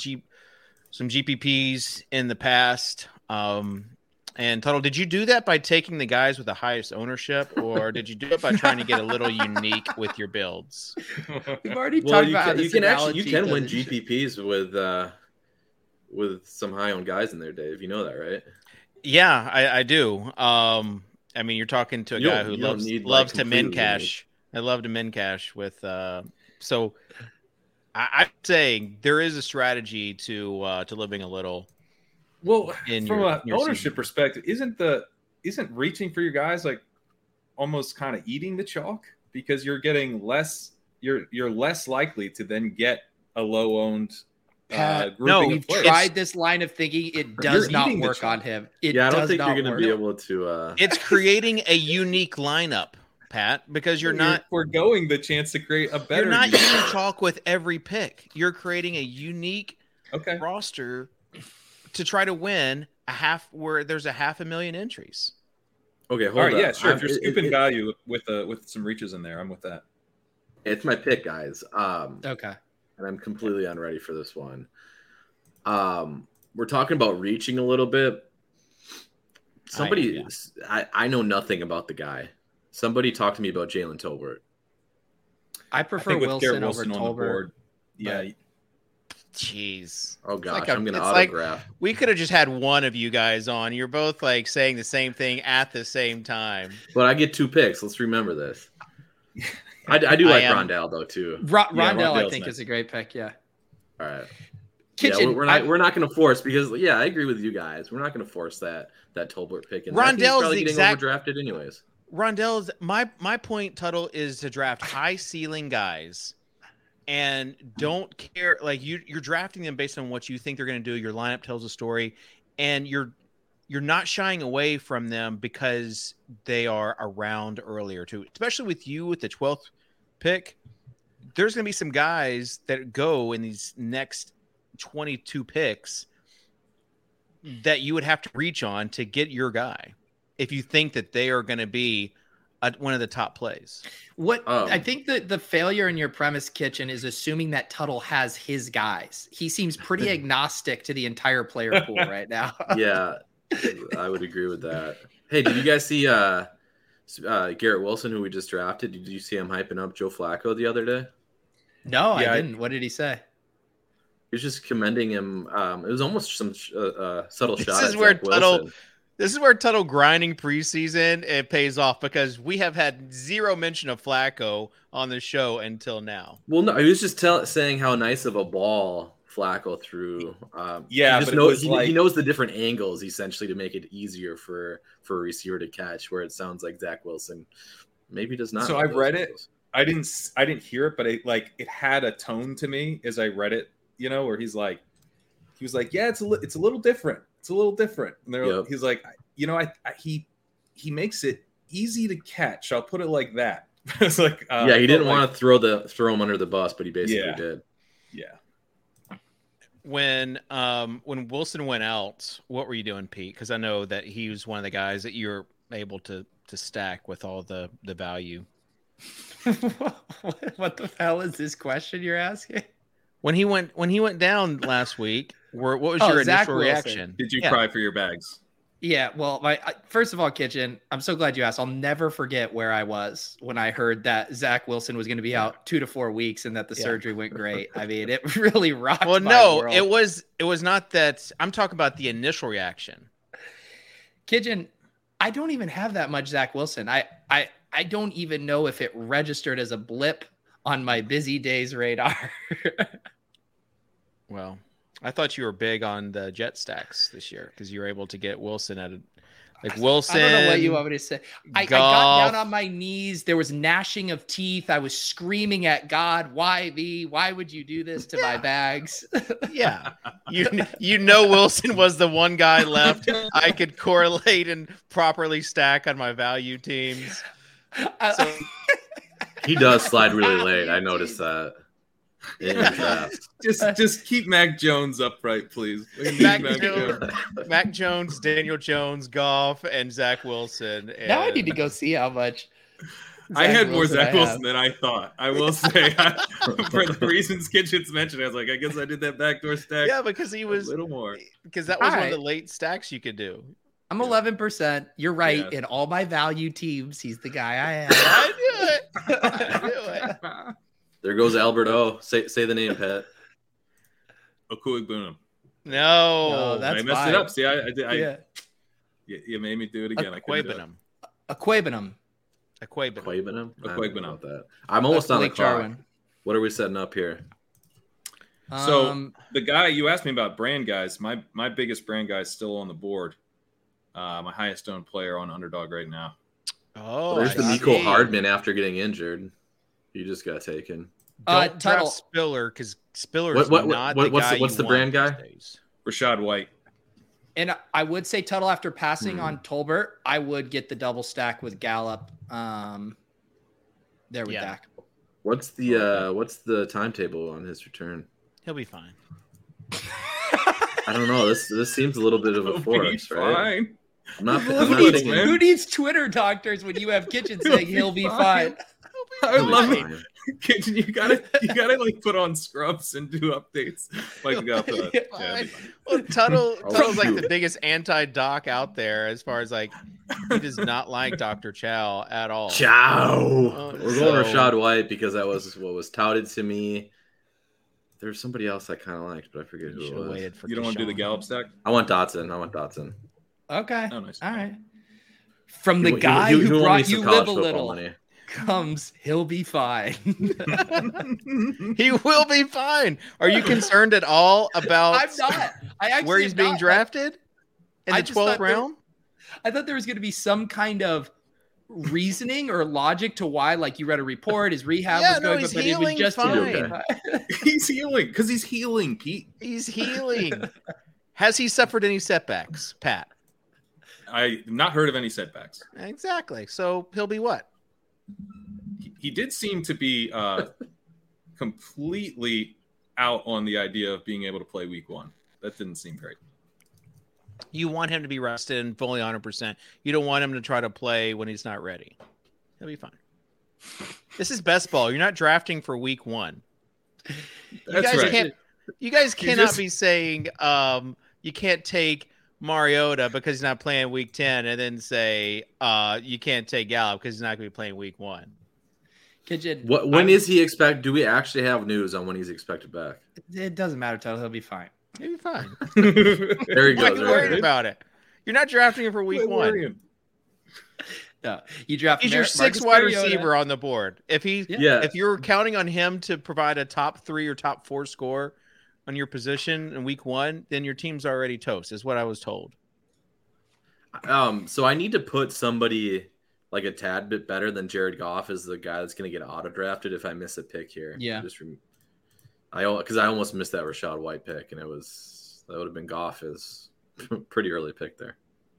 GPPs in the past. And Tuttle, did you do that by taking the guys with the highest ownership, or did you do it by trying to get a little unique with your builds? We've already talked about how you can win GPPs with some high owned guys in there, Dave. You know that, right? Yeah, I do. I mean, you're talking to a guy who loves to min cash. I love to min cash with. So I'd say there is a strategy to living a little. Well, from an ownership perspective, isn't reaching for your guys like almost kind of eating the chalk because you're getting less. You're less likely to then get a low owned. We've tried this line of thinking. It does not work on him. I don't think you're going to be able to. It's creating a unique lineup, Pat, because you're not foregoing the chance to create a better. You're not eating chalk with every pick. You're creating a unique roster to try to win where there's 500,000 entries. Okay, hold on. Yeah, sure. if you're scooping value with some reaches in there, I'm with that. It's my pick, guys. Okay. And I'm completely unready for this one. We're talking about reaching a little bit. I know nothing about the guy. Somebody talk to me about Jalen Tolbert. I prefer Wilson over Tolbert. Yeah. Jeez. Oh gosh, I'm gonna autograph. We could have just had one of you guys on. You're both like saying the same thing at the same time. But I get 2 picks. Let's remember this. I do like Rondell though too. Rondell I think is a great pick. Yeah. All right. Kitchen. Yeah, we're not going to force because I agree with you guys. We're not going to force that Tolbert pick. And Rondell's probably getting overdrafted anyways. Rondell's my point, Tuttle, is to draft high ceiling guys and don't care. Like you're drafting them based on what you think they're going to do. Your lineup tells a story, and you're not shying away from them because they are around earlier too. Especially with you with the 12th pick, there's going to be some guys that go in these next 22 picks that you would have to reach on to get your guy. if you think that they are going to be one of the top plays. I think that the failure in your premise, Kitchen, is assuming that Tuttle has his guys. He seems pretty agnostic to the entire player pool right now. Yeah, I would agree with that. Hey, did you guys see Garrett Wilson, who we just drafted? Did you see him hyping up Joe Flacco the other day? No, I didn't. What did he say? He was just commending him. It was almost some subtle shot. This is where Tuttle grinding preseason it pays off, because we have had zero mention of Flacco on the show until now. Well, no, he was just saying how nice of a ball Flacco threw. He knows the different angles essentially to make it easier for a receiver to catch. Where it sounds like Zach Wilson maybe does not. So I read it. I didn't hear it, but it had a tone to me as I read it. You know, where he was like, yeah, it's a little different. It's a little different. And he's like, you know, he makes it easy to catch. I'll put it like that. It's like, he didn't want to throw him under the bus, but he basically did. Yeah. When Wilson went out, what were you doing, Pete? Because I know that he was one of the guys that you're able to stack with all the value. What the hell is this question you're asking? When he went down last week, what was your initial reaction? Did you cry for your bags? Yeah, well, first of all, Kitchen, I'm so glad you asked. I'll never forget where I was when I heard that Zach Wilson was going to be out 2 to 4 weeks and that the surgery went great. I mean, it really rocked. Well, my world. it was not that. I'm talking about the initial reaction. Kitchen, I don't even have that much Zach Wilson. I don't even know if it registered as a blip on my busy days radar. Well, I thought you were big on the jet stacks this year because you were able to get Wilson at Wilson. I don't know what you want me to say. I got down on my knees. There was gnashing of teeth. I was screaming at God, "Why me? Why would you do this to my bags?" Yeah, you know Wilson was the one guy left I could correlate and properly stack on my value teams. So he does slide really late. I noticed that. Just keep Mac Jones upright, please. Mac Jones, Daniel Jones, Goff, and Zach Wilson. And now I need to go see how much. I had more Zach Wilson than I thought. I will say, for the reasons Kitchens mentioned, I was like, I guess I did that backdoor stack. Yeah, because he was a little more. Because that was one of the late stacks you could do. I'm 11%. You're right. Yeah. In all my value teams, he's the guy I am. I knew it. There goes Albert O. Say the name, Pat. Okuegbunam. No, that's I messed it up. See, I did. You made me do it again. Aquabenum. I'm almost on the clock. What are we setting up here? So the guy you asked me about brand guys, my biggest brand guy is still on the board. My highest owned player on Underdog right now. Oh, there's the Mecole Hardman after getting injured. You just got taken. Don't draft Spiller because Spiller is not the guy. What's the brand guy? Rashad White. And I would say Tuttle after passing on Tolbert, I would get the double stack with Gallup. There with Dak. What's the timetable on his return? He'll be fine. I don't know. This seems a little bit of a force, right? Who needs Twitter doctors when you have Kitchen saying he'll be fine? I love it. Kitchen, you gotta like put on scrubs and do updates. Like Tuttle's like the biggest anti-doc out there as far as like he does not like Dr. Chow at all. We're going Rashad White because that was what was touted to me. There's somebody else I kind of liked, but I forget who it was. You don't want to do the Gallup stack? I want Dotson. Okay. Oh, nice. All right. From the guy who brought you Live a Little comes, he'll be fine. He will be fine. Are you concerned at all about I'm not. Where he's being drafted in the 12th round? I thought there was going to be some kind of reasoning or logic to why, like you read a report, his rehab was going, but he was just fine. He's healing because he's healing, Pete. He's healing. Has he suffered any setbacks, Pat? I've not heard of any setbacks. Exactly. So he'll be what? He did seem to be completely out on the idea of being able to play week 1. That didn't seem great. You want him to be rested and fully 100%. You don't want him to try to play when he's not ready. He'll be fine. This is best ball. You're not drafting for week 1. You guys cannot be saying you can't take Mariota because he's not playing week 10 and then say you can't take Gallup because he's not going to be playing week 1. When is he expect? Do we actually have news on when he's expected back? It doesn't matter, Tyler. He'll be fine. He'll be fine. There he goes. Why are you worried about it? You're not drafting him for week 1. No, you draft. He's your 6th wide receiver on the board. If you're counting on him to provide a top 3 or top 4 score on your position in week 1, then your team's already toast, is what I was told. So I need to put somebody like a tad bit better than Jared Goff as the guy that's going to get auto drafted if I miss a pick here. Yeah. Because I almost missed that Rachaad White pick, and that would have been Goff as pretty early pick there.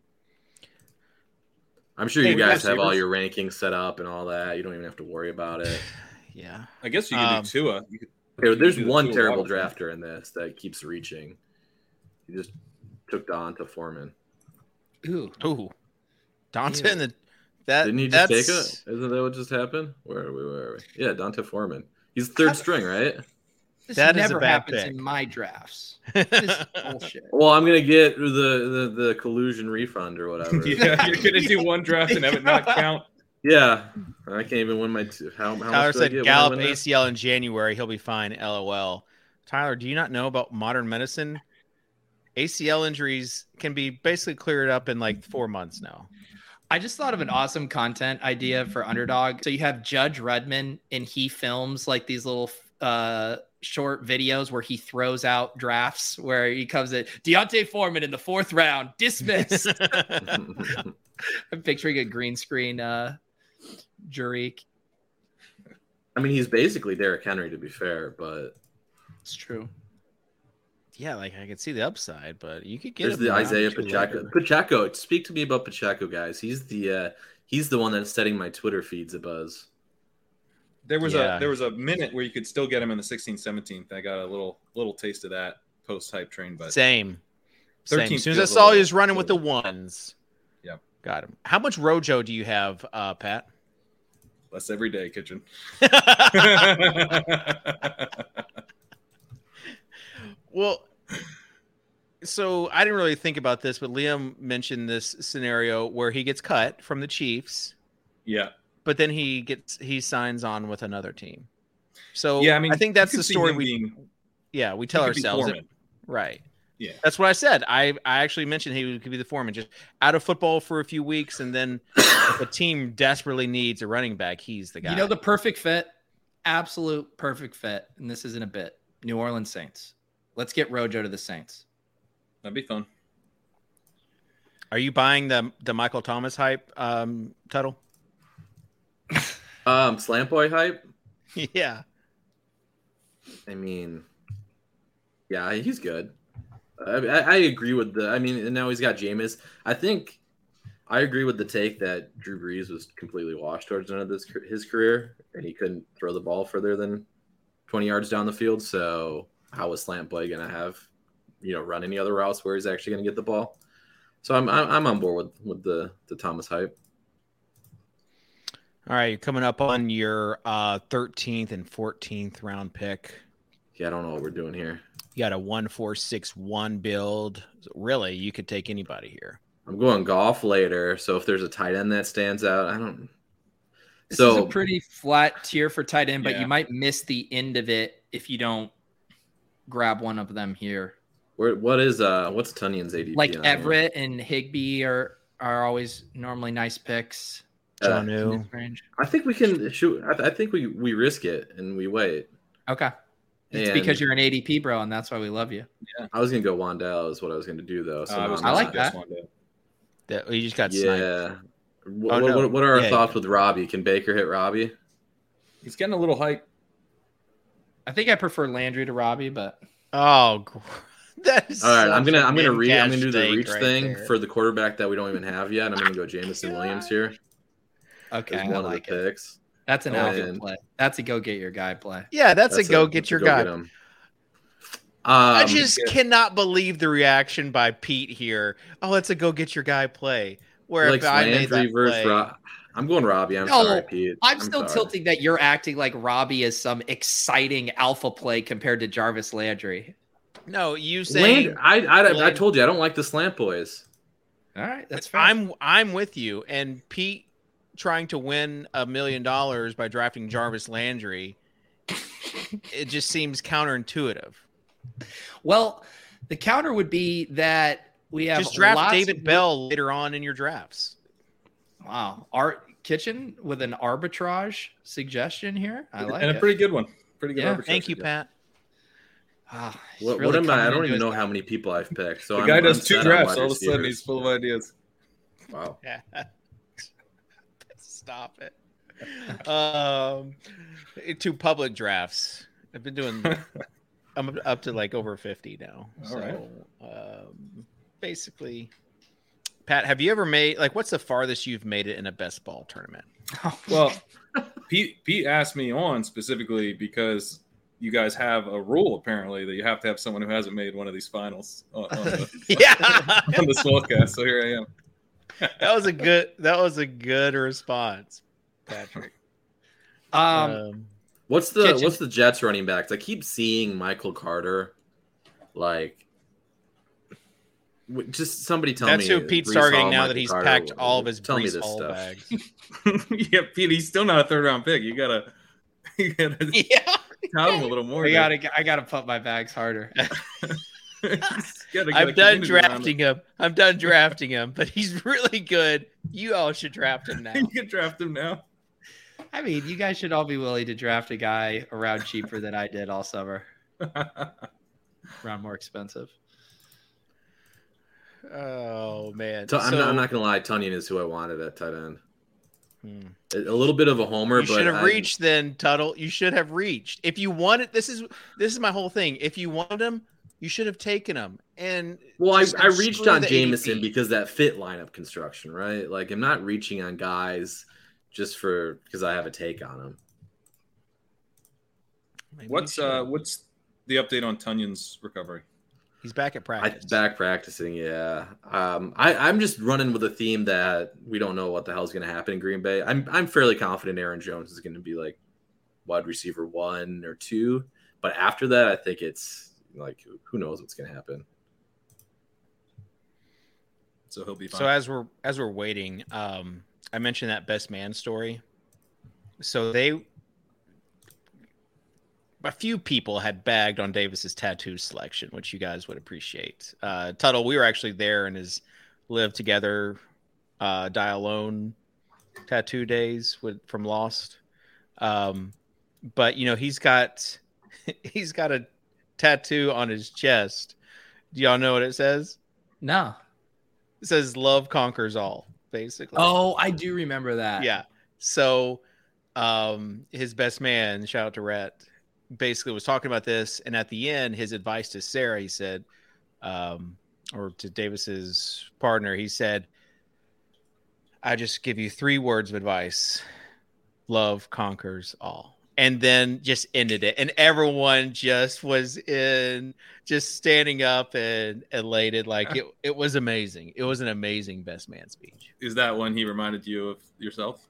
I'm sure you guys have all your rankings set up and all that. You don't even have to worry about it. Yeah. I guess you could do Tua. There's one terrible drafter in this that keeps reaching. He just took Donta Foreman. Ooh. Donta and the didn't he just take it? Isn't that what just happened? Where are we? Yeah, Donta Foreman. He's third string, right? This that never is a bad happens pick. in my drafts. This is bullshit. Well, I'm gonna get the collusion refund or whatever. Yeah, you're gonna do one draft and have it not count. Yeah, I can't even win my. How Tyler much said Gallup ACL in January. He'll be fine. LOL. Tyler, do you not know about modern medicine? ACL injuries can be basically cleared up in like 4 months now. I just thought of an awesome content idea for Underdog. So you have Judge Redman, and he films like these little short videos where he throws out drafts where he comes in Deontay Foreman in the 4th round, dismissed. I'm picturing a green screen jury. I mean, he's basically Derrick Henry, to be fair, but it's true. Yeah, like I could see the upside, but you could get there's the Isaiah Pacheco. Pacheco, speak to me about Pacheco, guys. He's the one that's setting my Twitter feeds abuzz. There was a minute where you could still get him in the 16th, 17th. I got a little taste of that post hype train, but same. 13th. As soon as I saw he was running with the ones, yep, got him. How much Rojo do you have, Pat? Less every day, Kitchen. Well, so I didn't really think about this, but Liam mentioned this scenario where he gets cut from the Chiefs. Yeah. But then he signs on with another team. So yeah, I mean, I think that's the story we tell ourselves. Right. Yeah. That's what I said. I actually mentioned he could be the foreman, just out of football for a few weeks, and then if a team desperately needs a running back, he's the guy. You know the perfect fit? Absolute perfect fit. And this isn't a bit. New Orleans Saints. Let's get Rojo to the Saints. That'd be fun. Are you buying the Michael Thomas hype, Tuttle? Slant Boy hype? Yeah. I mean, yeah, he's good. I agree with and now he's got Jameis. I think I agree with the take that Drew Brees was completely washed towards the end of his career, and he couldn't throw the ball further than 20 yards down the field. So how was Slant Boy going to have, run any other routes where he's actually going to get the ball? So I'm on board with the Thomas hype. All right, you're coming up on your 13th and 14th round pick. Yeah, I don't know what we're doing here. You got a 1-4-6-1 build. Really, you could take anybody here. I'm going Goff later, so if there's a tight end that stands out, I don't. This is a pretty flat tier for tight end, but you might miss the end of it if you don't grab one of them here. What's Tunyon's ADP? Like Everett and Higbee are always normally nice picks. Jonnu. I think we can shoot. I think we risk it and we wait. Okay. It's because you're an ADP bro, and that's why we love you. Yeah. I was gonna go Wandale is what I was gonna do though. So I like that. You just got sniped. Yeah. What are our thoughts with Robbie? Can Baker hit Robbie? He's getting a little hype. I think I prefer Landry to Robbie, but that is all right. I'm gonna do the reach thing for the quarterback that we don't even have yet. I'm gonna go Jameson Williams here. Okay, I like it. Picks. That's an outfit play. That's a go get your guy play. Yeah, that's a go get your guy. I just cannot believe the reaction by Pete here. Oh, let's go get your guy play. Where like if I made that play, I'm going Robbie. I'm sorry, Pete. I'm still tilting that you're acting like Robbie is some exciting alpha play compared to Jarvis Landry. No, you saying I told you I don't like the slant boys. All right, that's fair. I'm with you. And Pete trying to win $1 million by drafting Jarvis Landry, it just seems counterintuitive. Well, the counter would be that we have just draft David Bell later on in your drafts. Wow. Art Kitchen with an arbitrage suggestion here. I like it. And a pretty good one. Pretty good arbitrage. Thank you, Pat. What am I? I don't even know how many people I've picked. So the guy does 2 drafts. All of a sudden, he's full of ideas. Wow. Yeah. Stop it. 2 public drafts. I've been doing. I'm up to like over 50 now. All right. Basically, Pat, have you ever made what's the farthest you've made it in a best ball tournament? Well, Pete asked me on specifically because you guys have a rule apparently that you have to have someone who hasn't made one of these finals on the Swolecast. So here I am. That was a good response, Patrick. What's the Jets running backs? I keep seeing Michael Carter, just somebody tell me. That's who Pete's targeting now that he's packed all of his Breece Hall bags. Yeah, Pete, he's still not a 3rd-round pick. You gotta count him a little more. I gotta put my bags harder. I'm done drafting him, but he's really good. You all should draft him now. You can draft him now. I mean, you guys should all be willing to draft a guy around cheaper than I did all summer. Around more expensive. Oh, man. I'm not going to lie. Tunyon is who I wanted at tight end. A little bit of a homer, you should have reached then, Tuttle. You should have reached. If you wanted, this is my whole thing. If you wanted him, you should have taken him. And I reached on Jameson because that fit lineup construction, right? I'm not reaching on guys just because I have a take on them. What's the update on Tunyon's recovery? He's back at practice. Back practicing, yeah. I'm just running with a theme that we don't know what the hell is going to happen in Green Bay. I'm fairly confident Aaron Jones is going to be wide receiver 1 or 2, but after that, I think it's who knows what's going to happen. So he'll be fine. So as we're waiting, I mentioned that best man story. So a few people had bagged on Davis's tattoo selection, which you guys would appreciate. Tuttle, we were actually there in his live together, die alone tattoo days from Lost. But he's got a tattoo on his chest. Do y'all know what it says? No. It says "Love conquers all." Basically. Oh, I do remember that. Yeah. So, his best man, shout out to Rhett, basically was talking about this, and at the end, his advice to Sarah, he said, or to Davis's partner, he said, "I just give you 3 words of advice: love conquers all." And then just ended it, and everyone just was standing up and elated, it was amazing. It was an amazing best man speech. Is that when he reminded you of yourself?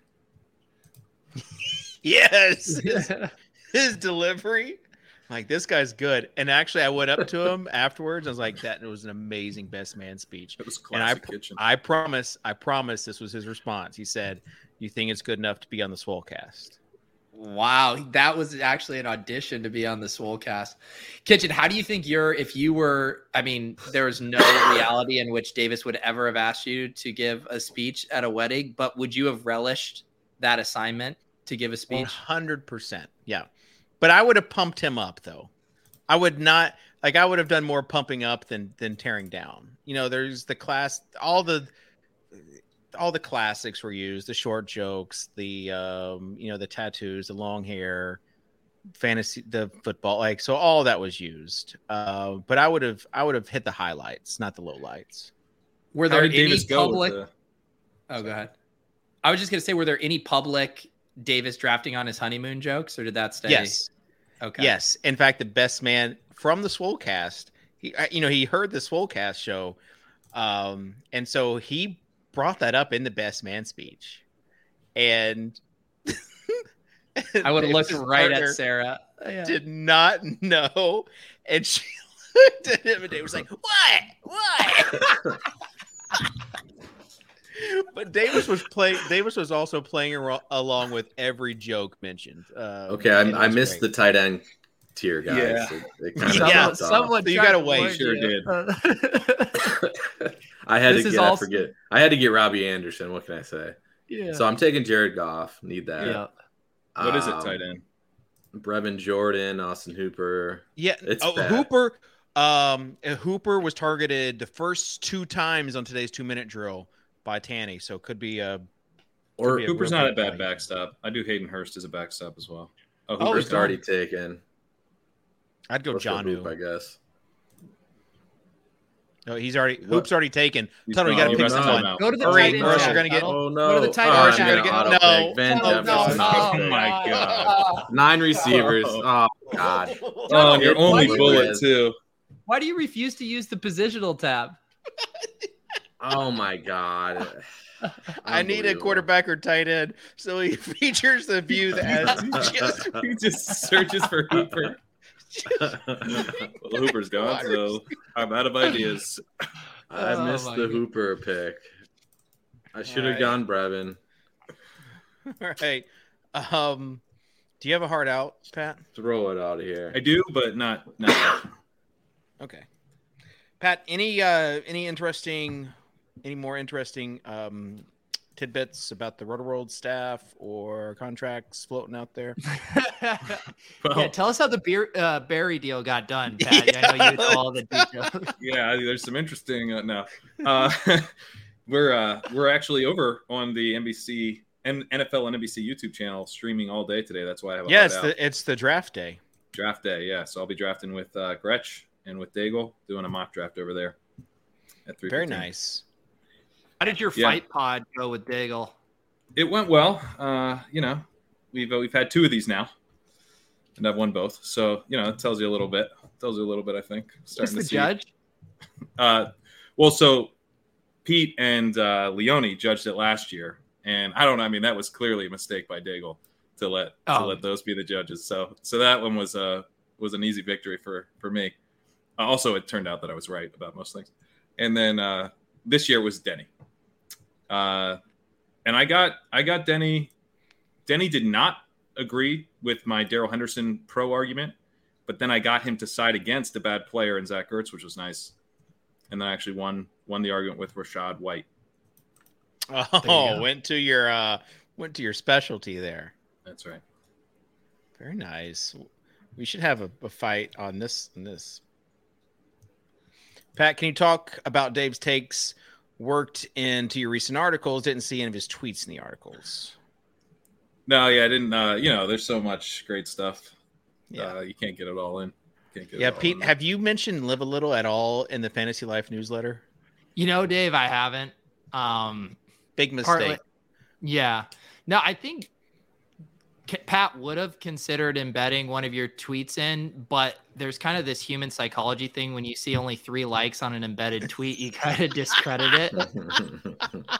Yes, his delivery, this guy's good. And actually, I went up to him afterwards. I was like, "That was an amazing best man speech." It was classic Kitchen. I promise this was his response. He said, "You think it's good enough to be on the Swolecast?" Wow, that was actually an audition to be on the Swolecast. Kitchen, how do you think there was no reality in which Davis would ever have asked you to give a speech at a wedding, but would you have relished that assignment to give a speech? 100%. Yeah. But I would have pumped him up, though. I would not, I would have done more pumping up than tearing down. There's the class, all the classics were used, the short jokes, the the tattoos, the long hair, fantasy, the football, so all that was used. But I would have hit the highlights, not the lowlights. Were there any public? Oh, go ahead. I was just gonna say, were there any public Davis drafting on his honeymoon jokes, or did that stay? Yes. Okay. Yes. In fact, the best man, from the Swolecast. He heard the Swolecast show, and so he brought that up in the best man speech, and I would have looked right at Sarah. Yeah. Did not know, and she looked at him, and Dave was like, "What? But Davis was also playing along with every joke mentioned. Okay, I missed the tight end tier, guys. Yeah. It kind of someone. So you got to wait. Sure did. I had to get Robbie Anderson. What can I say? Yeah. So I'm taking Jared Goff. Need that. Yeah. What is it, tight end? Brevin Jordan, Austin Hooper. Yeah. It's Hooper. Hooper was targeted the first 2 times on today's 2-minute drill by Tanny, so it could be a. Or Hooper's not a bad backstop. I do Hayden Hurst as a backstop as well. Hooper's already taken. I'd go Jonnu, I guess. No, Hoop's already taken. Tuttle, you got to pick someone. Go to the tight end. Or else you're going to get. Oh no! Go to the tight end. You're going to get Van Jefferson. Oh my god! 9 receivers. Oh god! Oh, your only bullet too. Why do you refuse to use the positional tab? Oh my god! I need a quarterback or tight end, so he features the view that he just searches for Hooper. Well, Hooper's gone, so I'm out of ideas. I missed the Hooper pick. I should have gone Brevin. All right. Do you have a heart out, Pat? Throw it out of here. I do, but not. Okay. Pat, any more interesting tidbits about the Roto-World staff or contracts floating out there? Yeah, tell us how the Barry deal got done, Pat. Yeah. I know you know all the details. Yeah, there's some interesting. We're actually over on the NBC and NFL and NBC YouTube channel streaming all day today. That's why I have it's the draft day. Draft day, yeah. So I'll be drafting with Gretsch and with Daigle, doing a mock draft over there at 3:15. Very nice. How did your fight pod go with Daigle? It went well. We've had 2 of these now, and I've won both. So it tells you a little bit. I think. Who's the judge? So Pete and Leone judged it last year, and I don't know. I mean, that was clearly a mistake by Daigle to let those be the judges. So that one was an easy victory for me. Also, it turned out that I was right about most things. And then this year was Denny. And I got Denny. Denny did not agree with my Darrell Henderson pro argument, but then I got him to side against a bad player in Zach Ertz, which was nice. And then I actually won the argument with Rashad White. Oh, went to your specialty there. That's right. Very nice. We should have a fight on this. Pat, can you talk about Dave's takes? Worked into your recent articles. Didn't see any of his tweets in the articles. No, yeah, I didn't. There's so much great stuff. Yeah, you can't get it all in. Pete, have you mentioned Live a Little at all in the Fantasy Life newsletter? Dave, I haven't. Big mistake. Yeah. No, I think Pat would have considered embedding one of your tweets in, but there's kind of this human psychology thing. When you see only 3 likes on an embedded tweet, you kind of discredit it.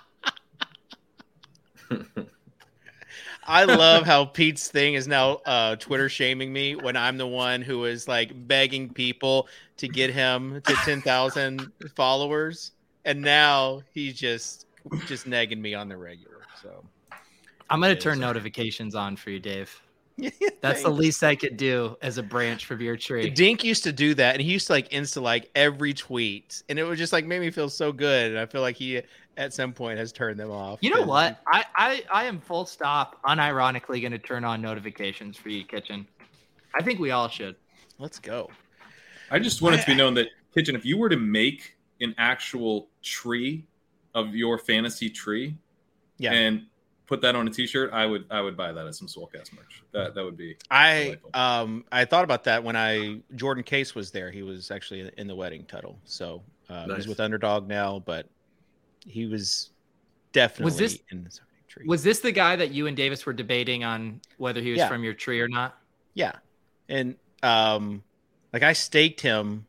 I love how Pete's thing is now Twitter shaming me when I'm the one who is like begging people to get him to 10,000 followers. And now he's just negging me on the regular. So I'm going to turn notifications on for you, Dave. That's the least I could do as a branch from your tree. Dink used to do that, and he used to insta every tweet, and it would just make me feel so good. And I feel like he at some point has turned them off. You know what? I am full stop unironically going to turn on notifications for you, Kitchen. I think we all should. Let's go. I just want it to be known that, Kitchen, if you were to make an actual tree of your fantasy tree, and put that on a t-shirt, I would buy that as some Swolecast merch. That would be delightful. I thought about that when Jordan Case was there. He was actually in the wedding, Tuttle. So Nice. He's with Underdog now, but he was definitely in the tree. Was this the guy that you and Davis were debating on whether he was from your tree or not? Yeah. And Like I staked him.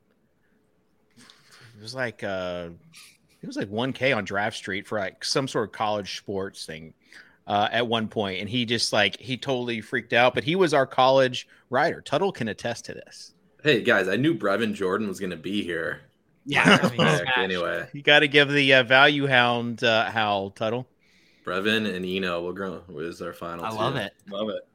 It was like $1K on Draft Street for like some sort of college sports thing at one point, and he just he totally freaked out. But he was our college writer. Tuttle can attest to this. Hey guys, I knew Brevin Jordan was going to be here. Yeah. Anyway, You got to give the value hound Hal, Tuttle. Brevin and Eno will grow was our final. I two. love it. Love it.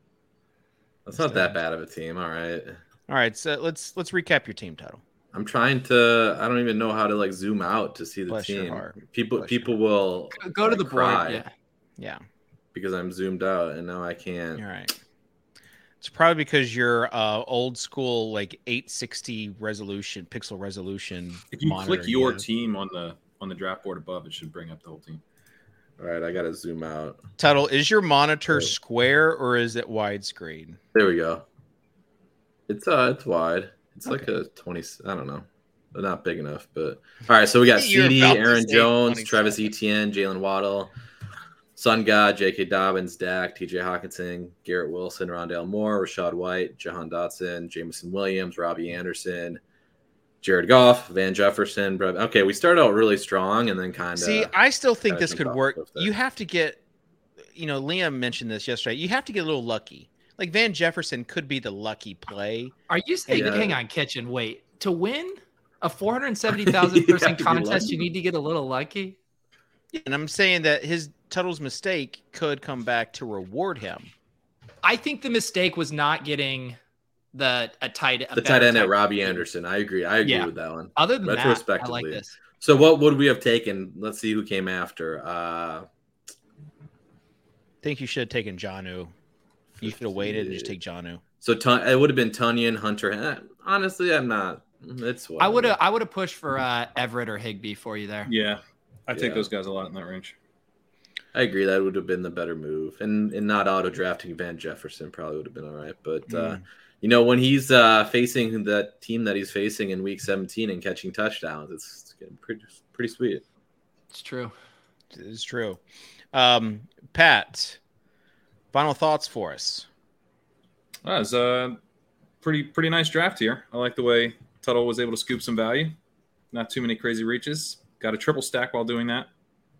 That's not that bad of a team. All right. All right, so let's recap your team, Tuttle. I'm trying to. I don't even know how to zoom out to see the Bless your team. heart. People will Go to the cry board. Yeah. because I'm zoomed out and now I can't. All right. It's probably because you're old school 860 resolution, pixel resolution. If you monitor click your you. team on the draft board above, it should bring up the whole team. All right, I gotta zoom out. Tuttle, is your monitor square or is it widescreen? There we go. It's wide. It's Okay. like a 20. I don't know, but not big enough. But all right, so we got You're CD, about to Aaron say Jones, 27. Travis Etienne, Jalen Waddle, Sun God, J.K. Dobbins, Dak, T.J. Hawkinson, Garrett Wilson, Rondale Moore, Rashad White, Jahan Dotson, Jameson Williams, Robbie Anderson, Jared Goff, Van Jefferson. Okay, we started out really strong and then kind of. See, I still think kinda this jumped could off work. the cliff there. You have to get, Liam mentioned this yesterday. You have to get a little lucky. Like Van Jefferson could be the lucky play. Are you saying? Yeah. Hang on, Kitchen. Wait, to win a 470,000 person have to be contest, lucky. you need to get a little lucky. And I'm saying that his Tuttle's mistake could come back to reward him. I think the mistake was not getting the tight end at Robbie Anderson. I agree. I agree with that one. Other than that, I Retrospectively. like this. So what would we have taken? Let's see who came after. I think you should have taken Jonnu. You should have waited and just take Jonnu. So it would have been Tunyon, Hunter. Honestly, I'm not. It's I would have pushed for Everett or Higbee for you there. Yeah, I take Yeah. those guys a lot in that range. I agree. That would have been the better move, and not auto drafting Van Jefferson probably would have been all right. But when he's facing the team that he's facing in Week 17 and catching touchdowns, it's getting pretty sweet. It's true. It's true. Pat, final thoughts for us. That was a pretty nice draft here. I like the way Tuttle was able to scoop some value. Not too many crazy reaches. Got a triple stack while doing that.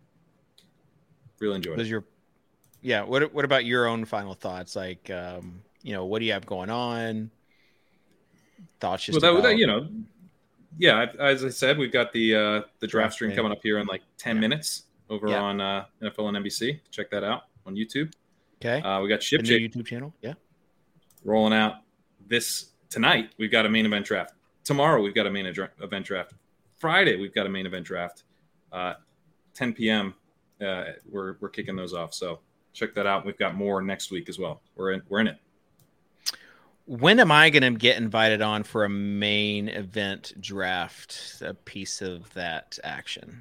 Really enjoyed it. What about your own final thoughts? Like, what do you have going on? Thoughts just about... Yeah, as I said, we've got the draft stream coming up here in 10 minutes over on NFL and NBC. Check that out on YouTube. Okay. We got Ship new YouTube channel. Yeah. rolling out this tonight. We've got a main event draft. Tomorrow we've got a main event draft. Friday we've got a main event draft. 10 p.m. We're kicking those off. So check that out. We've got more next week as well. We're in it. When am I going to get invited on for a main event draft? A piece of that action.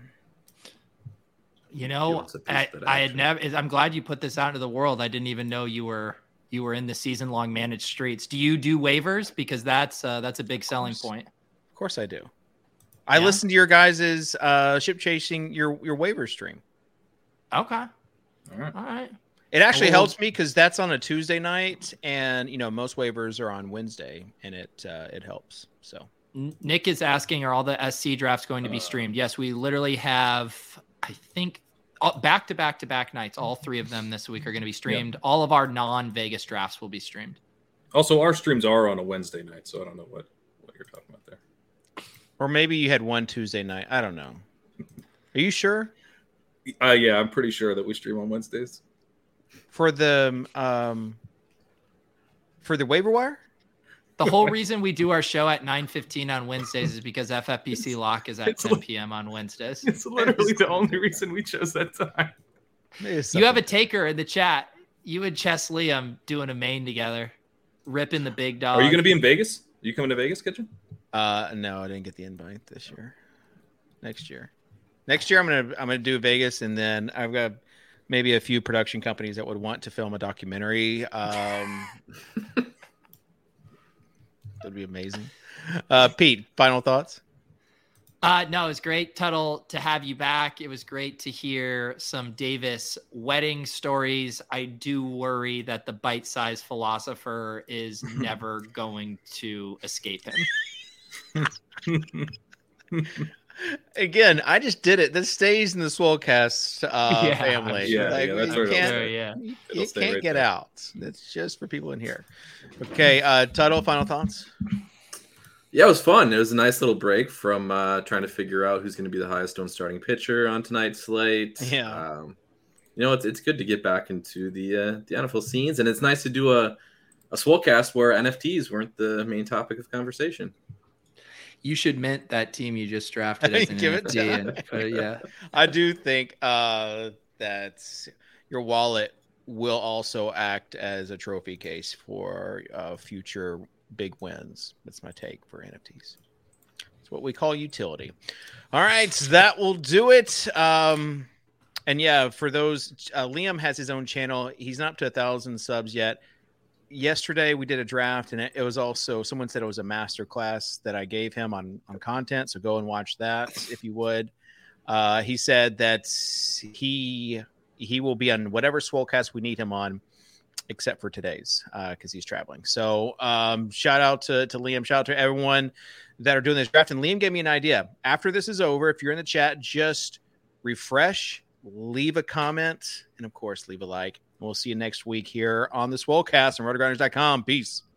I had never. I'm glad you put this out into the world. I didn't even know you were in the season-long managed streets. Do you do waivers? Because that's a big selling point. Of course I do. I listen to your guys' ship chasing your waiver stream. Okay. All right. It actually helps me because that's on a Tuesday night, and most waivers are on Wednesday, and it helps. So Nick is asking, are all the SC drafts going to be streamed? Yes, we literally have, I think, back-to-back nights. All three of them this week are going to be streamed. Yep. All of our non-Vegas drafts will be streamed. Also, our streams are on a Wednesday night, so I don't know what you're talking about there. Or maybe you had one Tuesday night. I don't know. Are you sure? Yeah, I'm pretty sure that we stream on Wednesdays. For the waiver wire? The whole reason we do our show at 9:15 on Wednesdays is because FFPC lock is at 10 p.m. on Wednesdays. It's literally the only reason we chose that time. You have a taker in the chat. You and Chess Liam doing a main together, ripping the big dog. Are you going to be in Vegas? Are you coming to Vegas, Kitchen? No, I didn't get the invite this year. Next year, I'm gonna do Vegas, and then I've got maybe a few production companies that would want to film a documentary. That'd be amazing. Pete, final thoughts? No, it was great, Tuttle, to have you back. It was great to hear some Davis wedding stories. I do worry that the bite-sized philosopher is never going to escape him. Again, I just did it. This stays in the Swolecast family. That's you can't get out. That's just for people in here. Okay, Tuttle, final thoughts? Yeah, it was fun. It was a nice little break from trying to figure out who's going to be the highest owned starting pitcher on tonight's slate. Yeah. It's good to get back into the NFL scenes, and it's nice to do a Swolecast where NFTs weren't the main topic of conversation. You should mint that team you just drafted as an NFT and put it, I do think that your wallet will also act as a trophy case for future big wins. That's my take for NFTs. It's what we call utility. All right, that will do it. And yeah, for those, Liam has his own channel. He's not up to 1,000 subs yet. Yesterday we did a draft, and it was also, someone said it was a master class that I gave him on content. So go and watch that if you would. He said that he will be on whatever Swolecast we need him on, except for today's, because he's traveling. So shout out to Liam. Shout out to everyone that are doing this draft. And Liam gave me an idea. After this is over, if you're in the chat, just refresh, leave a comment, and of course, leave a like. We'll see you next week here on the Swolecast on rotogrinders.com. Peace.